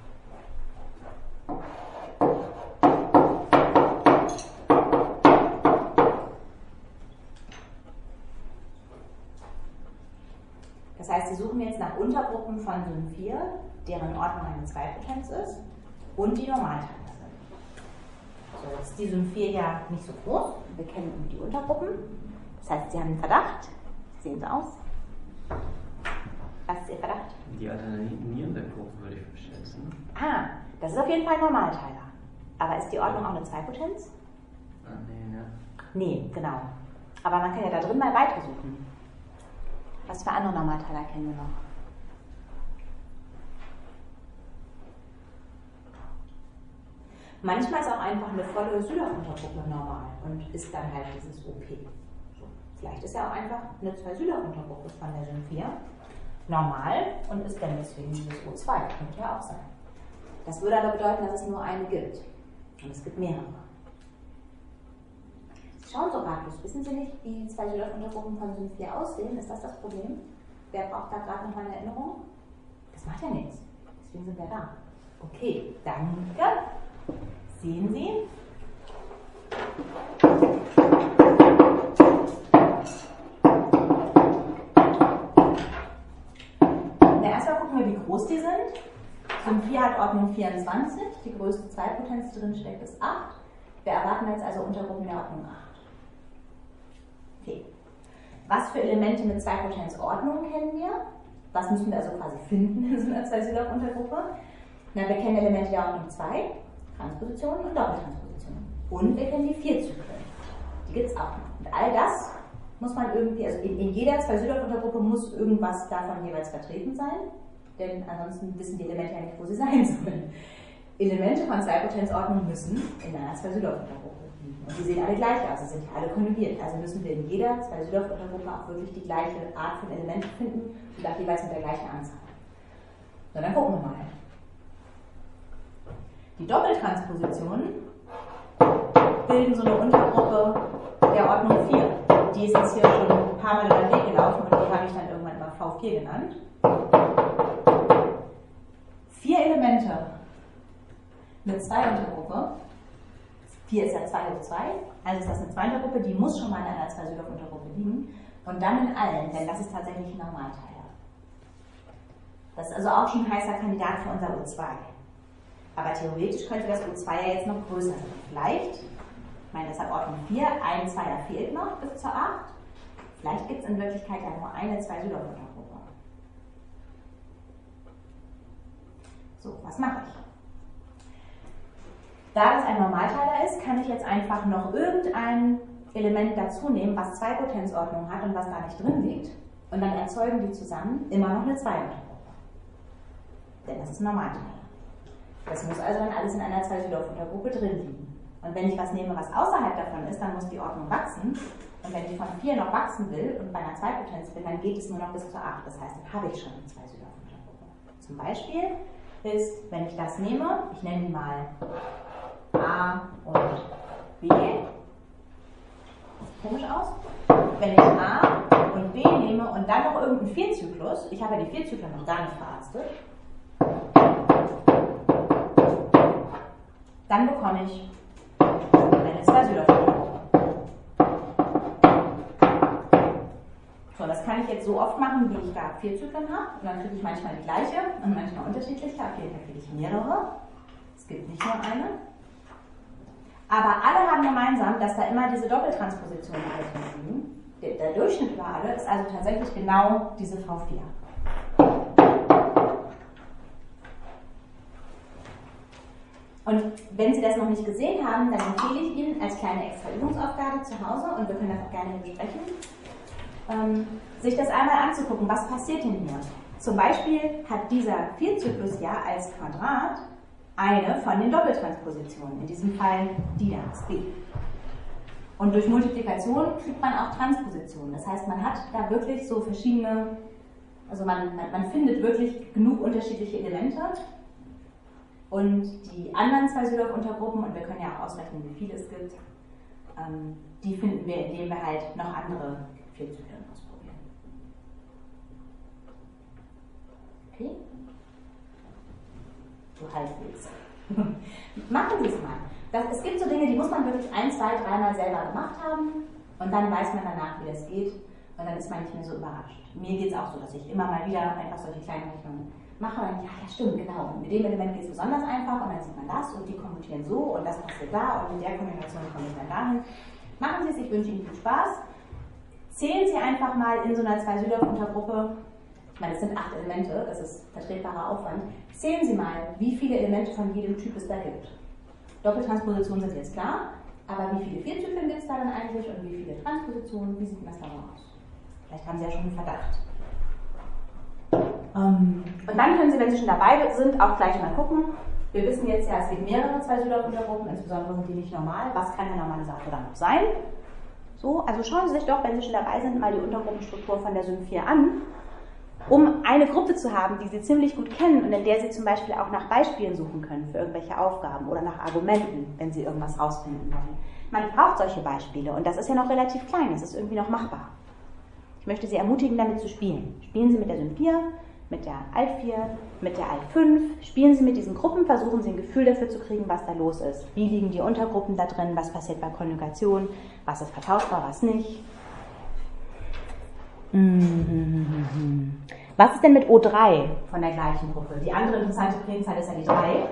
Das heißt, Sie suchen jetzt nach Untergruppen von Sym 4, deren Ordnung eine Zweipotenz ist und die Normalteiler sind. So, jetzt ist die Sym 4 ja nicht so groß. Wir kennen die Untergruppen. Das heißt, Sie haben einen Verdacht. Wie sehen sie aus? Was ist Ihr Verdacht? Die alternierende Gruppe würde ich schätzen. Ah, das ist auf jeden Fall ein Normalteiler. Aber ist die Ordnung auch eine Zweipotenz? Nee, ne? Nee, genau. Aber man kann ja da drin mal weitersuchen. Was für andere Normalteiler kennen wir noch? Manchmal ist auch einfach eine volle Südorf-Untergruppe normal und ist dann halt dieses OP. So. Vielleicht ist ja auch einfach eine 2 Südorf-Untergruppe von der Sym 4 normal und ist dann deswegen dieses O2. Könnte ja auch sein. Das würde aber bedeuten, dass es nur eine gibt. Und es gibt mehrere. Schauen Sie ratlos. Wissen Sie nicht, wie die zwei Südorf-Untergruppen von Sym 4 aussehen? Ist das das Problem? Wer braucht da gerade noch mal eine Erinnerung? Das macht ja nichts. Deswegen sind wir da. Okay, danke. Sehen Sie? Erstmal gucken wir, wie groß die sind. Sym 4 hat Ordnung 24, die größte Zweipotenz, die drin steckt, ist 8. Wir erwarten jetzt also Untergruppen der Ordnung 8. Okay. Was für Elemente mit Zweipotenzordnung kennen wir? Was müssen wir also quasi finden in so einer Zwei-Südorf-Untergruppe? Na, wir kennen Elemente der Ordnung 2, Transpositionen und Doppeltranspositionen. Und wir kennen die 4 Zyklen. Die gibt es auch noch. Und all das muss man irgendwie, also in jeder Zwei-Südorf-Untergruppe muss irgendwas davon jeweils vertreten sein, denn ansonsten wissen die Elemente ja nicht, wo sie sein sollen. Elemente von Zweipotenzordnung müssen in einer Zwei-Südorf-Untergruppe liegen. Und die sehen alle gleich aus, sie sind ja alle konjugiert. Also müssen wir in jeder Zwei-Südorf-Untergruppe auch wirklich die gleiche Art von Elementen finden und auch jeweils mit der gleichen Anzahl. So, dann gucken wir mal. Die Doppeltranspositionen bilden so eine Untergruppe der Ordnung 4. Die ist jetzt hier schon ein paar Mal über den Weg gelaufen und die habe ich dann irgendwann mal V4 genannt. 4 Elemente mit 2 Untergruppe. 4 ist ja 2 hoch 2, also ist das eine Zweiergruppe, die muss schon mal in einer Zwei-Südorf-Untergruppe liegen. Und dann in allen, denn das ist tatsächlich ein Normalteiler. Das ist also auch schon ein heißer Kandidat für unser O2. Aber theoretisch könnte das O2 ja jetzt noch größer sein. Vielleicht, ich meine, das hat Ordnung 4, ein Zweier fehlt noch bis zur 8. Vielleicht gibt es in Wirklichkeit ja nur eine Zwei-Südorf-Untergruppe. So, was mache ich? Da das ein Normalteiler ist, kann ich jetzt einfach noch irgendein Element dazu nehmen, was 2 Potenzordnungen hat und was da nicht drin liegt. Und dann erzeugen die zusammen immer noch eine Zweieruntergruppe. Denn das ist ein Normalteiler. Das muss also dann alles in einer Zwei-Südorf-Untergruppe drin liegen. Und wenn ich was nehme, was außerhalb davon ist, dann muss die Ordnung wachsen. Und wenn ich von 4 noch wachsen will und bei einer Zweipotenz bin, dann geht es nur noch bis zur 8. Das heißt, dann habe ich schon eine Zwei-Südorf-Untergruppe. Zum Beispiel ist, wenn ich das nehme, ich nenne die mal A und B. Sieht komisch aus. Wenn ich A und B nehme und dann noch irgendeinen Vierzyklus, ich habe ja die Vierzyklen noch gar nicht verarztet, dann bekomme ich eine Zwei-Südorf-Untergruppe. So, das kann ich jetzt so oft machen, wie ich da 4 Zyklen habe. Und dann kriege ich manchmal die gleiche und manchmal unterschiedliche. Auf jeden Fall kriege ich mehrere. Es gibt nicht nur eine. Aber alle haben gemeinsam, dass da immer diese Doppeltranspositionen drin liegen. Der Durchschnitt über alle ist also tatsächlich genau diese V4. Und wenn Sie das noch nicht gesehen haben, dann empfehle ich Ihnen als kleine extra Übungsaufgabe zu Hause, und wir können das auch gerne hier besprechen, sich das einmal anzugucken, was passiert denn hier. Zum Beispiel hat dieser Vierzyklus ja als Quadrat eine von den Doppeltranspositionen, in diesem Fall die da ist B. Und durch Multiplikation kriegt man auch Transpositionen. Das heißt, man hat da wirklich so verschiedene, also man findet wirklich genug unterschiedliche Elemente. Und die anderen Zwei-Südorf-Untergruppen, und wir können ja auch ausrechnen, wie viele es gibt, die finden wir, indem wir halt noch andere Vierzyklen ausprobieren. Okay? So halbwegs. Machen Sie es mal. Es gibt so Dinge, die muss man wirklich 1, 2, 3 Mal selber gemacht haben und dann weiß man danach, wie das geht und dann ist man nicht mehr so überrascht. Mir geht es auch so, dass ich immer mal wieder einfach solche kleinen Rechnungen mache und dann, ja stimmt, genau, und mit dem Element geht es besonders einfach und dann sieht man das und die kommutieren so und das passiert da und mit der Kombination komme ich dann dahin. Machen Sie es, ich wünsche Ihnen viel Spaß. Zählen Sie einfach mal in so einer Zwei-Südorf-Untergruppe, ich meine, es sind 8 Elemente, das ist vertretbarer Aufwand. Zählen Sie mal, wie viele Elemente von jedem Typ es da gibt. Doppeltranspositionen sind jetzt klar, aber wie viele Vierzyklen gibt es da dann eigentlich und wie viele Transpositionen, wie sieht das da aus? Vielleicht haben Sie ja schon einen Verdacht. Und dann können Sie, wenn Sie schon dabei sind, auch gleich mal gucken. Wir wissen jetzt ja, es gibt mehrere Zwei-Südorf-Untergruppen, insbesondere sind die nicht normal. Was kann eine normale Sache dann noch sein? So, also schauen Sie sich doch, wenn Sie schon dabei sind, mal die Untergruppenstruktur von der Sym 4 an, um eine Gruppe zu haben, die Sie ziemlich gut kennen und in der Sie zum Beispiel auch nach Beispielen suchen können für irgendwelche Aufgaben oder nach Argumenten, wenn Sie irgendwas rausfinden wollen. Man braucht solche Beispiele und das ist ja noch relativ klein, das ist irgendwie noch machbar. Ich möchte Sie ermutigen, damit zu spielen. Spielen Sie mit der Syn 4, mit der Alt 4, mit der Alt 5. Spielen Sie mit diesen Gruppen, versuchen Sie ein Gefühl dafür zu kriegen, was da los ist. Wie liegen die Untergruppen da drin, was passiert bei Konjugation, was ist vertauschbar, was nicht. Was ist denn mit O3 von der gleichen Gruppe? Die andere interessante Primzahl ist ja die 3.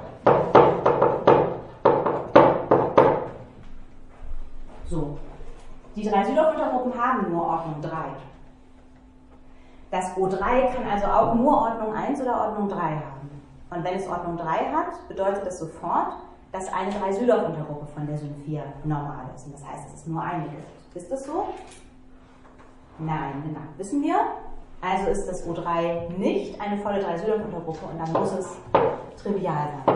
So. Die 3 Südorf-Untergruppen haben nur Ordnung 3. Das O3 kann also auch nur Ordnung 1 oder Ordnung 3 haben. Und wenn es Ordnung 3 hat, bedeutet das sofort, dass eine 3 Südorf-Untergruppe von der Syn 4 normal ist. Und das heißt, dass es nur eine gibt. Ist das so? Nein, genau. Wissen wir? Also ist das O3 nicht eine volle 3 Südorf-Untergruppe und dann muss es trivial sein.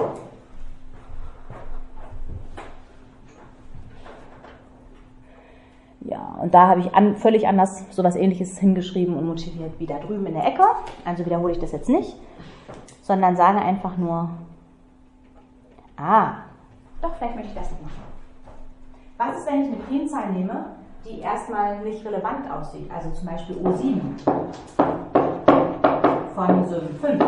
Ja, und da habe ich völlig anders sowas Ähnliches hingeschrieben und motiviert wie da drüben in der Ecke. Also wiederhole ich das jetzt nicht, sondern sage einfach nur, doch, vielleicht möchte ich das noch machen. Was ist, wenn ich eine Primzahl nehme, die erstmal nicht relevant aussieht? Also zum Beispiel O7 von Syn 5.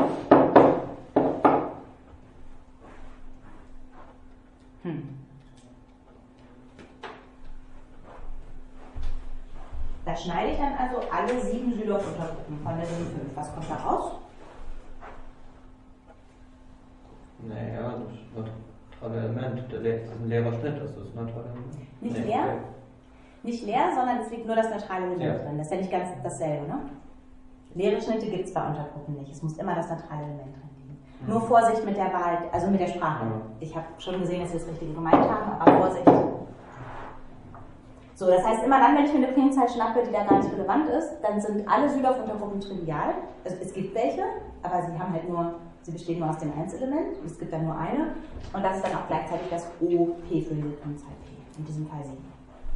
Da schneide ich dann also alle 7 Südorf-Untergruppen von der Syn 5. Was kommt da raus? Naja, das neutrale Element. Das ist ein leerer Schnitt, das ist ein neutrales Element. Nicht leer? Nicht leer, sondern es liegt nur das neutrale Element drin. Das ist ja nicht ganz dasselbe, ne? Leere Schnitte gibt es bei Untergruppen nicht. Es muss immer das neutrale Element drin liegen. Nur Vorsicht mit der Wahl, also mit der Sprache. Ich habe schon gesehen, dass Sie das Richtige gemeint haben, aber Vorsicht. So, das heißt, immer dann, wenn ich mir eine Primzahl schnappe, die da gar nicht relevant ist, dann sind alle Südorf-Untergruppen trivial. Also es gibt welche, aber sie bestehen nur aus dem Einzelement. Es gibt dann nur eine. Und das ist dann auch gleichzeitig das OP für diese Primzahl P. In diesem Fall 7.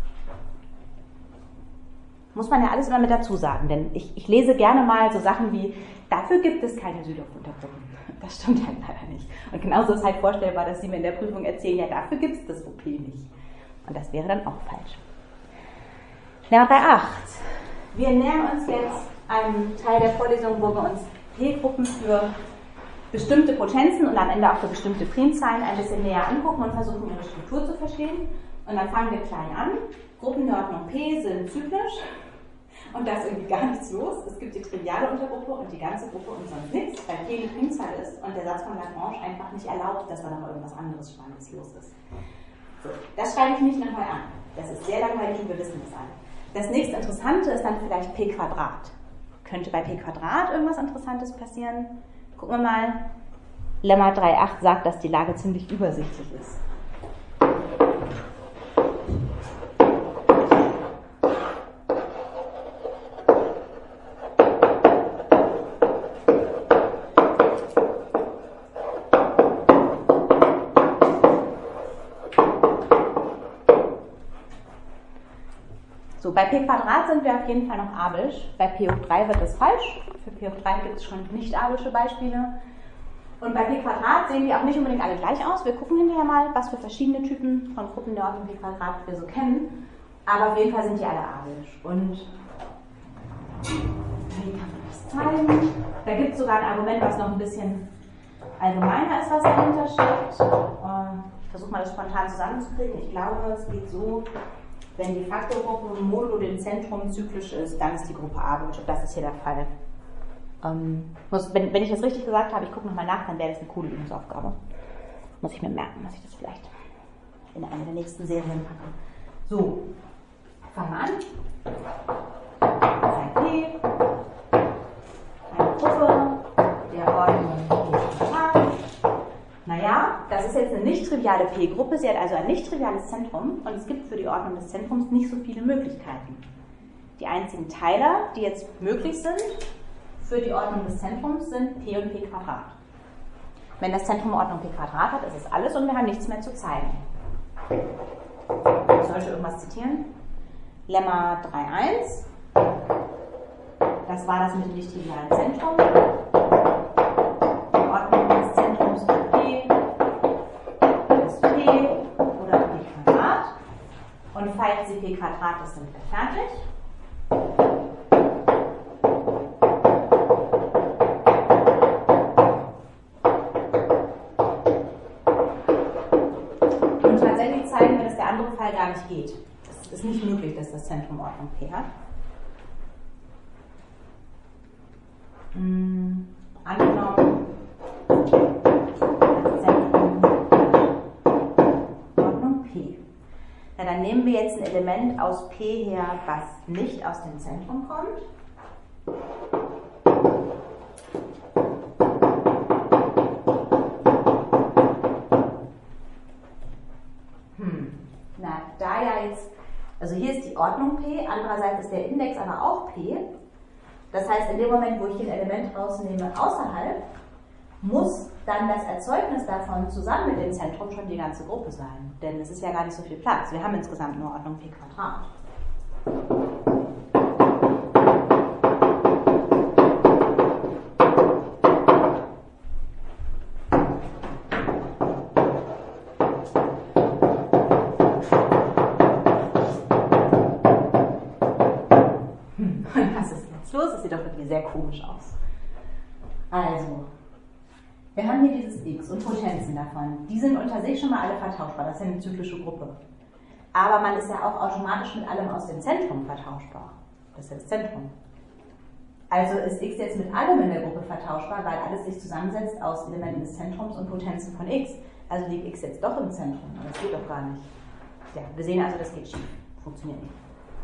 Muss man ja alles immer mit dazu sagen, denn ich lese gerne mal so Sachen wie, dafür gibt es keine Südorf-Untergruppen. Das stimmt halt leider nicht. Und genauso ist halt vorstellbar, dass Sie mir in der Prüfung erzählen, ja, dafür gibt es das OP nicht. Und das wäre dann auch falsch. Lemma 3.8. Wir nähern uns jetzt einem Teil der Vorlesung, wo wir uns P-Gruppen für bestimmte Potenzen und am Ende auch für bestimmte Primzahlen ein bisschen näher angucken und versuchen, ihre Struktur zu verstehen. Und dann fangen wir klein an. Gruppen der Ordnung P sind zyklisch und da ist irgendwie gar nichts los. Es gibt die triviale Untergruppe und die ganze Gruppe und sonst nichts, weil P eine Primzahl ist und der Satz von Lagrange einfach nicht erlaubt, dass da noch irgendwas anderes Spannendes los ist. So, das schreibe ich nicht nochmal an. Das ist sehr langweilig und wir wissen das alle. Das nächste Interessante ist dann vielleicht P². Könnte bei P² irgendwas Interessantes passieren? Gucken wir mal. Lemma 3.8 sagt, dass die Lage ziemlich übersichtlich ist. So, bei P² sind wir auf jeden Fall noch abisch. Bei P hoch 3 wird es falsch. Für P hoch 3 gibt es schon nicht-abische Beispiele. Und bei P² sehen die auch nicht unbedingt alle gleich aus. Wir gucken hinterher mal, was für verschiedene Typen von Gruppen der Ordnung P² wir so kennen. Aber auf jeden Fall sind die alle abisch. Und wie kann man das zeigen? Da gibt es sogar ein Argument, was noch ein bisschen allgemeiner ist, was dahinter steckt. Ich versuche mal das spontan zusammenzukriegen. Ich glaube, es geht so. Wenn die Faktorgruppe modulo dem Zentrum zyklisch ist, dann ist die Gruppe abisch. Und das ist hier der Fall. Wenn ich das richtig gesagt habe, ich gucke nochmal nach, dann wäre das eine coole Übungsaufgabe. Muss ich mir merken, dass ich das vielleicht in einer der nächsten Serien packe. So, fangen wir an. Sein P, eine Gruppe der Ordnung P². Naja, das ist jetzt eine nicht triviale P-Gruppe, sie hat also ein nicht triviales Zentrum und es gibt für die Ordnung des Zentrums nicht so viele Möglichkeiten. Die einzigen Teiler, die jetzt möglich sind für die Ordnung des Zentrums, sind P und P². Wenn das Zentrum Ordnung P² hat, ist es alles und wir haben nichts mehr zu zeigen. Soll ich irgendwas zitieren? Lemma 3.1. Das war das mit dem nicht trivialen Zentrum. Die Ordnung des Zentrums für P ist P oder P². Quadrat ist, sind wir fertig. Und tatsächlich zeigen wir, dass der andere Fall gar nicht geht. Es ist nicht möglich, dass das Zentrum Ordnung P hat. Angenommen, das Zentrum Ordnung P. Ja, dann nehmen wir jetzt ein Element aus P her, was nicht aus dem Zentrum kommt. Na, da ja jetzt, also hier ist die Ordnung P, andererseits ist der Index aber auch P. Das heißt, in dem Moment, wo ich hier ein Element rausnehme außerhalb, muss dann das Erzeugnis davon zusammen mit dem Zentrum schon die ganze Gruppe sein. Denn es ist ja gar nicht so viel Platz. Wir haben insgesamt nur Ordnung P Quadrat. Was ist jetzt los? Das sieht doch irgendwie sehr komisch aus. Also, wir haben hier dieses X und Potenzen davon. Die sind unter sich schon mal alle vertauschbar. Das ist ja eine zyklische Gruppe. Aber man ist ja auch automatisch mit allem aus dem Zentrum vertauschbar. Das ist ja das Zentrum. Also ist X jetzt mit allem in der Gruppe vertauschbar, weil alles sich zusammensetzt aus Elementen des Zentrums und Potenzen von X. Also liegt X jetzt doch im Zentrum. Aber das geht doch gar nicht. Ja, wir sehen also, das geht schief. Funktioniert nicht.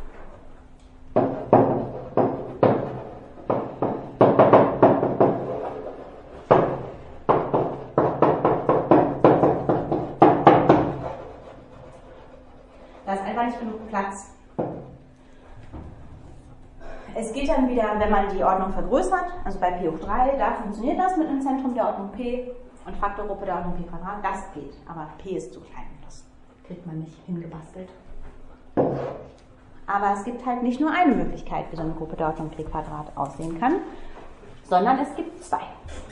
Da ist einfach nicht genug Platz. Es geht dann wieder, wenn man die Ordnung vergrößert, also bei P hoch 3, da funktioniert das mit einem Zentrum der Ordnung P und Faktorgruppe der Ordnung P Quadrat, das geht. Aber P ist zu klein, das kriegt man nicht hingebastelt. Aber es gibt halt nicht nur eine Möglichkeit, wie so eine Gruppe der Ordnung P Quadrat aussehen kann, sondern es gibt zwei.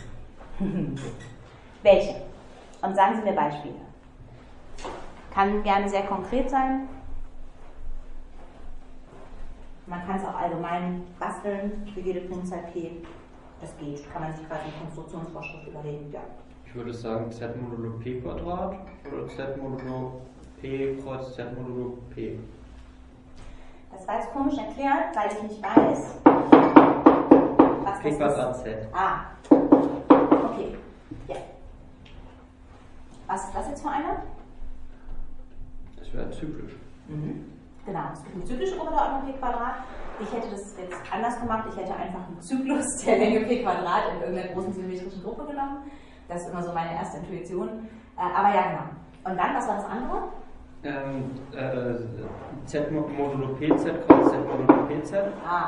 Welche? Und sagen Sie mir Beispiele. Kann gerne sehr konkret sein. Man kann es auch allgemein basteln für jede Punktzahl P. Das geht. Kann man sich quasi eine Konstruktionsvorschrift überlegen. Ja. Ich würde sagen Z modulo P Quadrat oder Z modulo P kreuz Z modulo P. Das war jetzt komisch erklärt, weil ich nicht weiß, was P das Quadrat ist. Z. Ah. Okay. Ja. Was ist das jetzt für eine? Das wäre zyklisch. Genau, es gibt eine zyklische Gruppe der Ordnung P Quadrat. Ich hätte das jetzt anders gemacht. Ich hätte einfach einen Zyklus der Länge P Quadrat in irgendeiner großen symmetrischen Gruppe genommen. Das ist immer so meine erste Intuition. Aber ja, genau. Und dann, was war das andere? Z modulo PZ kreuz Z modulo PZ. Ah.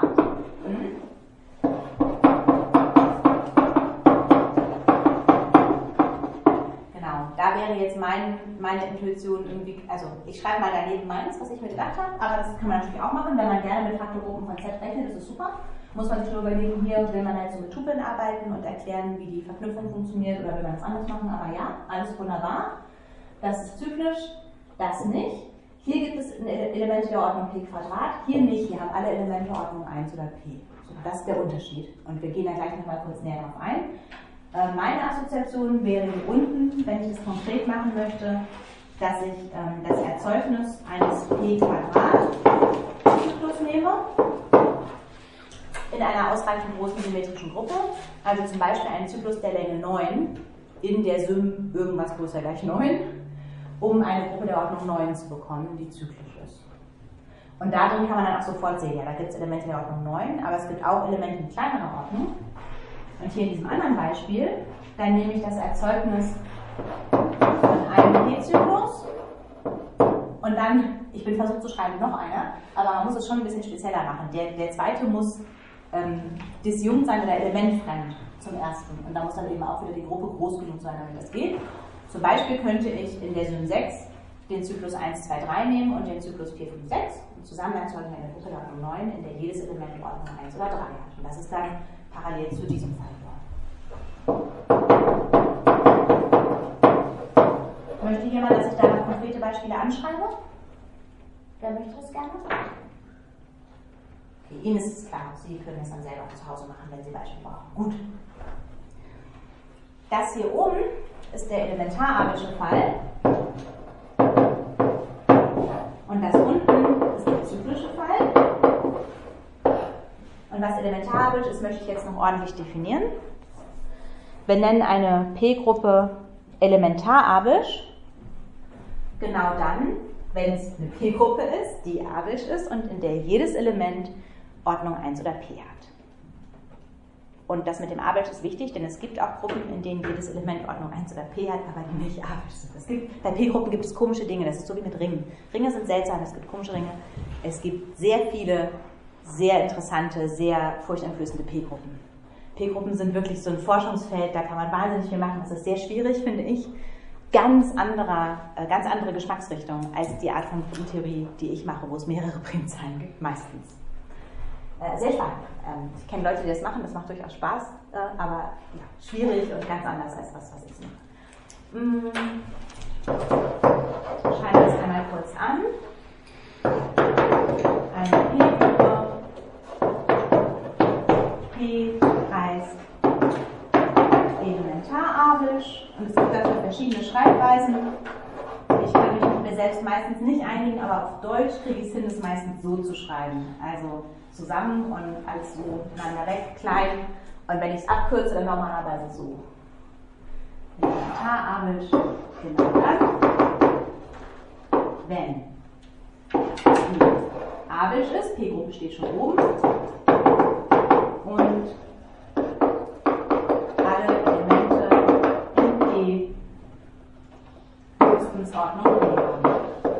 Genau, da wäre jetzt meine Intuition irgendwie, also ich schreibe mal daneben meins, was ich mir gedacht habe, aber das kann man natürlich auch machen, wenn man gerne mit Faktorgruppen von Z rechnet, das ist super. Muss man sich nur überlegen, hier will man halt so mit Tupeln arbeiten und erklären, wie die Verknüpfung funktioniert oder will man es anders machen, aber ja, alles wunderbar. Das ist zyklisch, das nicht. Hier gibt es Elemente der Ordnung P Quadrat, hier nicht, hier haben alle Elemente Ordnung 1 oder P. So, das ist der Unterschied und wir gehen da gleich nochmal kurz näher drauf ein. Meine Assoziation wäre hier unten, wenn ich das konkret machen möchte, dass ich das Erzeugnis eines P Quadrat Zyklus nehme in einer ausreichend großen symmetrischen Gruppe, also zum Beispiel einen Zyklus der Länge 9 in der Sym irgendwas größer gleich 9, um eine Gruppe der Ordnung 9 zu bekommen, die zyklisch ist. Und darin kann man dann auch sofort sehen, ja, da gibt es Elemente der Ordnung 9, aber es gibt auch Elemente in kleinerer Ordnung. Und hier in diesem anderen Beispiel, dann nehme ich das Erzeugnis von einem P-Zyklus und dann, ich bin versucht zu schreiben, noch einer, aber man muss es schon ein bisschen spezieller machen. Der zweite muss disjunkt sein oder elementfremd zum ersten. Und da muss dann eben auch wieder die Gruppe groß genug sein, damit das geht. Zum Beispiel könnte ich in der Sym 6 den Zyklus 1, 2, 3 nehmen und den Zyklus 4, 5, 6 und zusammen erzeugen wir eine Gruppe der Ordnung 9, in der jedes Element Ordnung 1 oder 3 hat. Und das ist dann parallel zu diesem Fall. Möchte jemand, dass ich da noch konkrete Beispiele anschreibe? Wer möchte das gerne? Okay, Ihnen ist es klar, Sie können es dann selber zu Hause machen, wenn Sie Beispiel brauchen. Gut. Das hier oben ist der elementarabelsche Fall. Und das unten ist der zyklische Fall. Und was elementarabisch ist, möchte ich jetzt noch ordentlich definieren. Wir nennen eine P-Gruppe elementarabisch genau dann, wenn es eine P-Gruppe ist, die abisch ist und in der jedes Element Ordnung 1 oder P hat. Und das mit dem abisch ist wichtig, denn es gibt auch Gruppen, in denen jedes Element Ordnung 1 oder P hat, aber die nicht abisch sind. Bei P-Gruppen gibt es komische Dinge, das ist so wie mit Ringen. Ringe sind seltsam, es gibt komische Ringe. Es gibt sehr viele, sehr interessante, sehr furchteinflößende P-Gruppen. P-Gruppen sind wirklich so ein Forschungsfeld, da kann man wahnsinnig viel machen. Das ist sehr schwierig, finde ich. Ganz andere Geschmacksrichtung als die Art von Gruppentheorie, die ich mache, wo es mehrere Primzahlen gibt, meistens. Sehr spannend. Ich kenne Leute, die das machen, das macht durchaus Spaß, aber ja, schwierig und ganz anders als was ich mache. Ich schreibe das einmal kurz an. Eine P-Gruppe. P heißt elementarabisch und es gibt dafür verschiedene Schreibweisen. Ich kann mich mit mir selbst meistens nicht einigen, aber auf Deutsch kriege ich es hin, es meistens so zu schreiben. Also zusammen und alles so miteinander weg, klein. Und wenn ich es abkürze, dann normalerweise so. Elementarabisch, genau dann. Wenn P abisch ist, P-Gruppe steht schon oben. Und alle Elemente in P höchstens Ordnung P haben.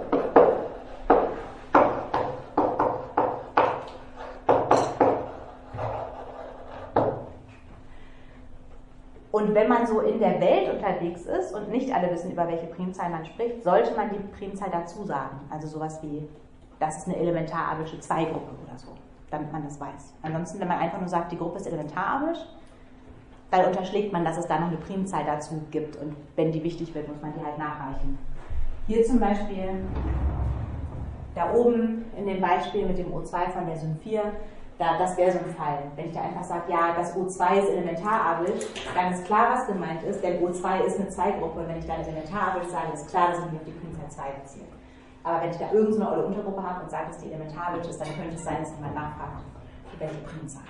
Und wenn man so in der Welt unterwegs ist und nicht alle wissen, über welche Primzahl man spricht, sollte man die Primzahl dazu sagen. Also sowas wie, das ist eine elementarabische 2-Gruppe oder so, damit man das weiß. Ansonsten, wenn man einfach nur sagt, die Gruppe ist elementarabisch, dann unterschlägt man, dass es da noch eine Primzahl dazu gibt. Und wenn die wichtig wird, muss man die halt nachreichen. Hier zum Beispiel, da oben in dem Beispiel mit dem O2 von der Sym 4, das wäre so ein Fall. Wenn ich da einfach sage, ja, das O2 ist elementarabisch, dann ist klar, was gemeint ist, denn O2 ist eine 2-Gruppe. Und wenn ich dann elementarabisch sage, ist klar, dass ich mich auf die Primzahl 2 beziehe. Aber wenn ich da irgendeine so Untergruppe habe und sage, dass die elementarisch ist, dann könnte es sein, dass jemand nachfragt, welche Primzahl.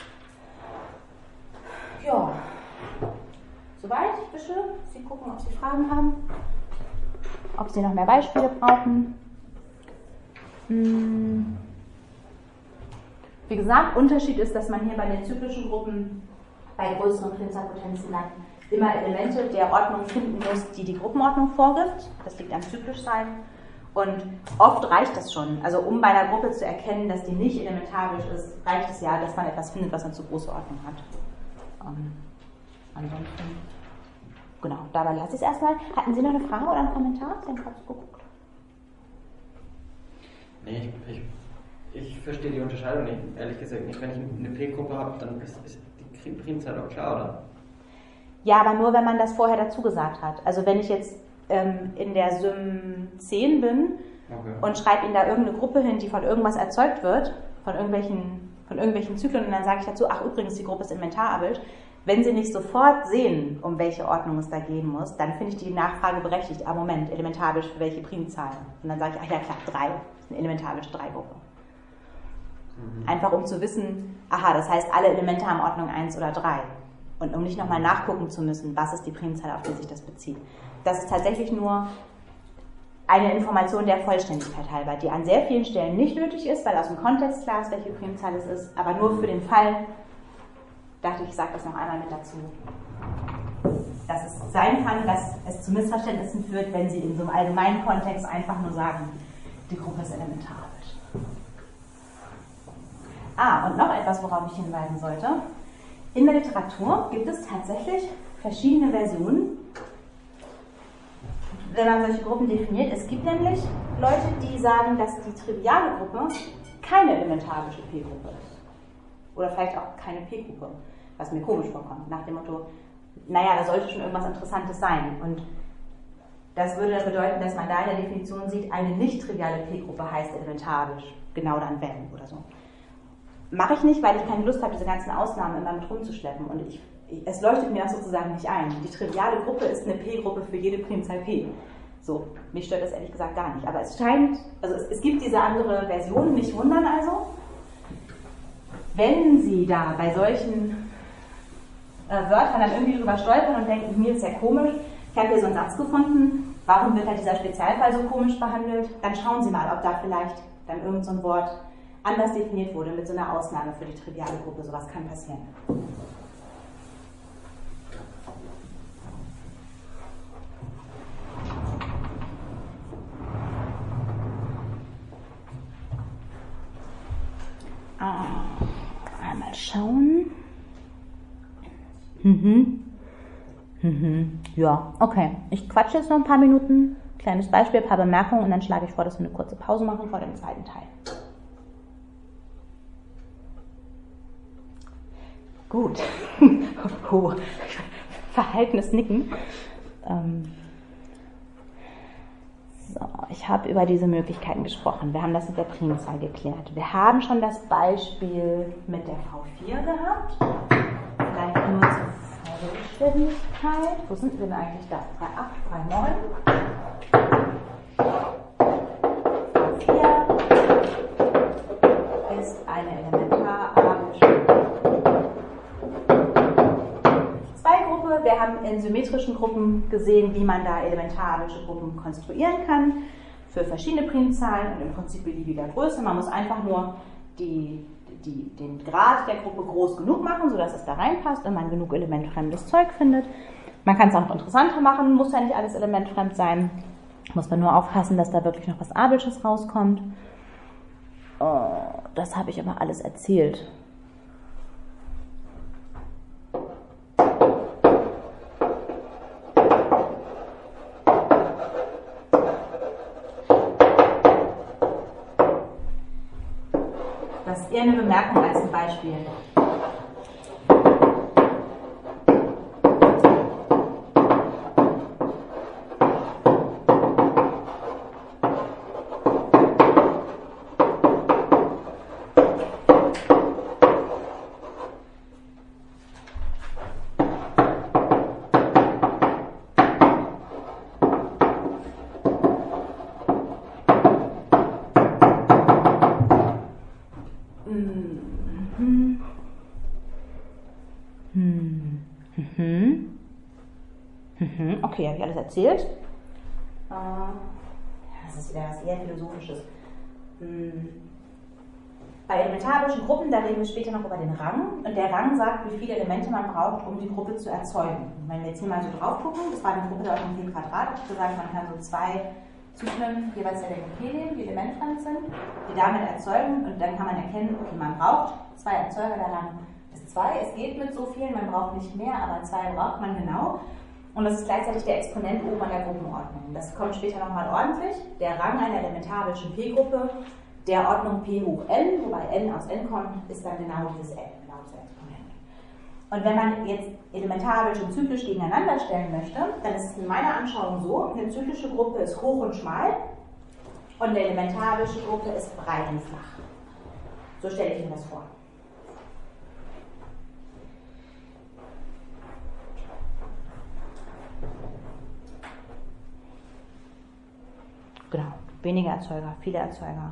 Ja, soweit, bitte. Sie gucken, ob Sie Fragen haben, ob Sie noch mehr Beispiele brauchen. Wie gesagt, Unterschied ist, dass man hier bei den zyklischen Gruppen, bei größeren Primzahlpotenzen immer Elemente der Ordnung finden muss, die die Gruppenordnung vorgibt. Das liegt am Zyklischsein. Und oft reicht das schon. Also um bei einer Gruppe zu erkennen, dass die nicht elementarisch ist, reicht es ja, dass man etwas findet, was eine zu große Ordnung hat. Ansonsten, genau, dabei lasse ich es erstmal. Hatten Sie noch eine Frage oder einen Kommentar? Sie haben gerade geguckt. Nee, ich verstehe die Unterscheidung nicht, ehrlich gesagt nicht. Wenn ich eine P-Gruppe habe, dann ist die Primzahl auch klar, oder? Ja, aber nur, wenn man das vorher dazu gesagt hat. Also wenn ich jetzt in der Sym 10 bin und schreibe Ihnen da irgendeine Gruppe hin, die von irgendwas erzeugt wird, von irgendwelchen Zyklen, und dann sage ich dazu, ach übrigens, die Gruppe ist elementarabisch. Wenn Sie nicht sofort sehen, um welche Ordnung es da gehen muss, dann finde ich die Nachfrage berechtigt. Ah, Moment, elementarisch für welche Primzahl? Und dann sage ich, ach ja klar, 3, das ist eine elementarische 3-Gruppe. Einfach um zu wissen, aha, das heißt, alle Elemente haben Ordnung 1 oder 3. Und um nicht nochmal nachgucken zu müssen, was ist die Primzahl, auf die sich das bezieht. Das ist tatsächlich nur eine Information der Vollständigkeit halber, die an sehr vielen Stellen nicht nötig ist, weil aus dem Kontext klar ist, welche Primzahl es ist, aber nur für den Fall, dachte ich sage das noch einmal mit dazu, dass es sein kann, dass es zu Missverständnissen führt, wenn Sie in so einem allgemeinen Kontext einfach nur sagen, die Gruppe ist elementarisch. Und noch etwas, worauf ich hinweisen sollte. In der Literatur gibt es tatsächlich verschiedene Versionen, wenn man solche Gruppen definiert. Es gibt nämlich Leute, die sagen, dass die triviale Gruppe keine elementarische P-Gruppe ist. Oder vielleicht auch keine P-Gruppe, was mir komisch vorkommt, nach dem Motto, naja, da sollte schon irgendwas Interessantes sein. Und Das würde dann bedeuten, dass man da in der Definition sieht, eine nicht triviale P-Gruppe heißt elementarisch, genau dann wenn oder so. Mache ich nicht, weil ich keine Lust habe, diese ganzen Ausnahmen immer mit rumzuschleppen. Und es leuchtet mir auch sozusagen nicht ein. Die triviale Gruppe ist eine P-Gruppe für jede Primzahl P. So, mich stört das ehrlich gesagt gar nicht. Aber es scheint, also es gibt diese andere Version, nicht wundern also. Wenn Sie da bei solchen Wörtern dann irgendwie drüber stolpern und denken, mir ist ja komisch, ich habe hier so einen Satz gefunden, warum wird halt dieser Spezialfall so komisch behandelt, dann schauen Sie mal, ob da vielleicht dann irgend so ein Wort anders definiert wurde mit so einer Ausnahme für die triviale Gruppe. Sowas kann passieren. Einmal schauen. Ja, okay. Ich quatsche jetzt noch ein paar Minuten. Kleines Beispiel, ein paar Bemerkungen und dann schlage ich vor, dass wir eine kurze Pause machen vor dem zweiten Teil. Gut. Oh, verhaltenes Nicken. So, ich habe über diese Möglichkeiten gesprochen. Wir haben das mit der Primzahl geklärt. Wir haben schon das Beispiel mit der V4 gehabt. Vielleicht nur zur Vollständigkeit. Wo sind wir denn eigentlich da? 3,8, 3,9. V4 ist eine elementarabische Gruppe. Wir haben in symmetrischen Gruppen gesehen, wie man da elementarabische Gruppen konstruieren kann für verschiedene Primzahlen und im Prinzip beliebiger Größe. Man muss einfach nur den Grad der Gruppe groß genug machen, sodass es da reinpasst und man genug elementfremdes Zeug findet. Man kann es auch noch interessanter machen, muss ja nicht alles elementfremd sein. Muss man nur aufpassen, dass da wirklich noch was Abelsches rauskommt. Das habe ich aber alles erzählt. Das ist eher eine Bemerkung als ein Beispiel. Okay, habe ich alles erzählt. Das ist wieder was eher Philosophisches. Bei elementarischen Gruppen, da reden wir später noch über den Rang. Und der Rang sagt, wie viele Elemente man braucht, um die Gruppe zu erzeugen. Wenn wir jetzt hier mal so drauf gucken, das war eine Gruppe der Ordnung P Quadrat. Ich habe gesagt, man kann so zwei Zyklen jeweils der Länge P nehmen, die elementfremd sind, die damit erzeugen. Und dann kann man erkennen, okay, man braucht zwei Erzeuger, der Rang ist 2. Es geht mit so vielen, man braucht nicht mehr, aber 2 braucht man genau. Und das ist gleichzeitig der Exponent oben an der Gruppenordnung. Das kommt später nochmal ordentlich. Der Rang einer elementarischen P-Gruppe der Ordnung P hoch n, wobei n aus n kommt, ist dann genau dieses n, genau dieser Exponent. Und wenn man jetzt elementarisch und zyklisch gegeneinander stellen möchte, dann ist es in meiner Anschauung so, eine zyklische Gruppe ist hoch und schmal und eine elementarische Gruppe ist breit und flach. So stelle ich mir das vor. Genau, weniger Erzeuger, viele Erzeuger.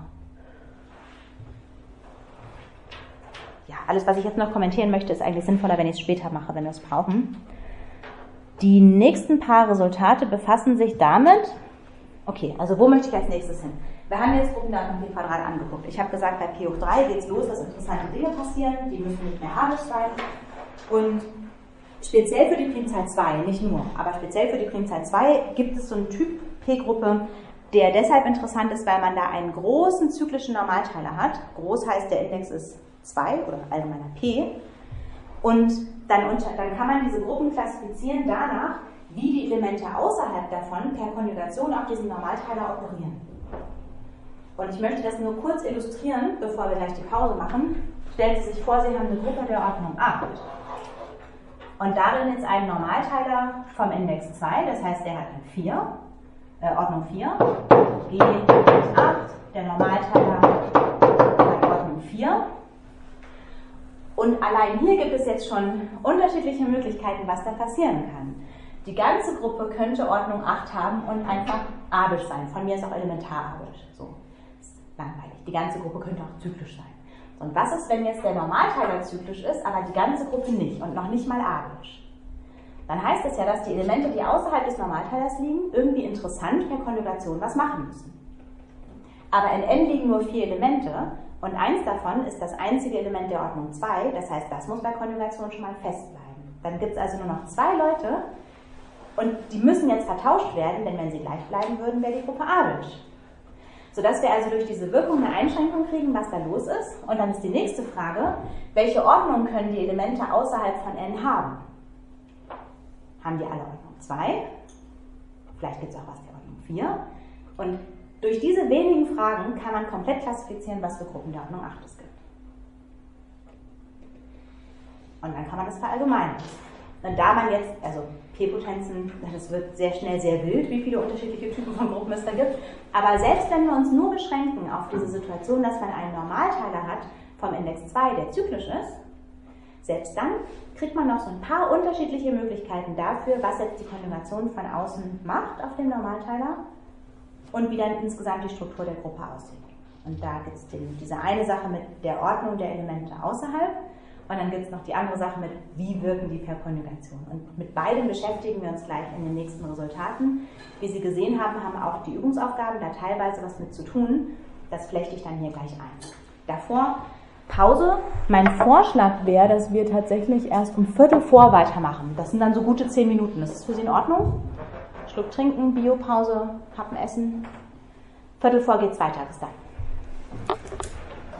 Ja, alles, was ich jetzt noch kommentieren möchte, ist eigentlich sinnvoller, wenn ich es später mache, wenn wir es brauchen. Die nächsten paar Resultate befassen sich damit, okay, also wo möchte ich als nächstes hin? Wir haben jetzt Gruppen der Ordnung P Quadrat angeguckt. Ich habe gesagt, bei P hoch 3 geht es los, dass interessante Dinge passieren, die müssen nicht mehr abisch sein. Und speziell für die Primzahl 2, nicht nur, aber speziell für die Primzahl 2 gibt es so einen Typ P-Gruppe, der deshalb interessant ist, weil man da einen großen zyklischen Normalteiler hat. Groß heißt, der Index ist 2 oder allgemeiner P. Und dann kann man diese Gruppen klassifizieren danach, wie die Elemente außerhalb davon per Konjugation auf diesen Normalteiler operieren. Und ich möchte das nur kurz illustrieren, bevor wir gleich die Pause machen. Stellen Sie sich vor, Sie haben eine Gruppe der Ordnung 8. Und darin ist ein Normalteiler vom Index 2, das heißt, der hat ein 4. Ordnung 4, G gleich 8, der Normalteiler bei Ordnung 4. Und allein hier gibt es jetzt schon unterschiedliche Möglichkeiten, was da passieren kann. Die ganze Gruppe könnte Ordnung 8 haben und einfach abisch sein. Von mir ist auch elementar-abisch. So, ist langweilig. Die ganze Gruppe könnte auch zyklisch sein. Und was ist, wenn jetzt der Normalteiler zyklisch ist, aber die ganze Gruppe nicht und noch nicht mal abisch? Dann heißt es ja, dass die Elemente, die außerhalb des Normalteilers liegen, irgendwie interessant per Konjugation was machen müssen. Aber in n liegen nur 4 Elemente und eins davon ist das einzige Element der Ordnung 2, das heißt, das muss bei Konjugation schon mal festbleiben. Dann gibt es also nur noch 2 Leute und die müssen jetzt vertauscht werden, denn wenn sie gleich bleiben würden, wäre die Gruppe abisch. Sodass wir also durch diese Wirkung eine Einschränkung kriegen, was da los ist. Und dann ist die nächste Frage, welche Ordnung können die Elemente außerhalb von n haben? Haben die alle Ordnung 2? Vielleicht gibt es auch was der Ordnung 4. Und durch diese wenigen Fragen kann man komplett klassifizieren, was für Gruppen der Ordnung 8 es gibt. Und dann kann man das verallgemeinern. Und da man jetzt, also P-Potenzen, das wird sehr schnell sehr wild, wie viele unterschiedliche Typen von Gruppen es da gibt. Aber selbst wenn wir uns nur beschränken auf diese Situation, dass man einen Normalteiler hat vom Index 2, der zyklisch ist, selbst dann kriegt man noch so ein paar unterschiedliche Möglichkeiten dafür, was jetzt die Konjugation von außen macht auf dem Normalteiler und wie dann insgesamt die Struktur der Gruppe aussieht. Und da gibt es diese eine Sache mit der Ordnung der Elemente außerhalb und dann gibt es noch die andere Sache mit, wie wirken die per Konjugation. Und mit beidem beschäftigen wir uns gleich in den nächsten Resultaten. Wie Sie gesehen haben, haben auch die Übungsaufgaben da teilweise was mit zu tun. Das flechte ich dann hier gleich ein. Davor Pause. Mein Vorschlag wäre, dass wir tatsächlich erst um 15:45 weitermachen. Das sind dann so gute 10 Minuten. Ist das für Sie in Ordnung? Schluck trinken, Biopause, Happen essen. 15:45 geht's weiter. Bis dann.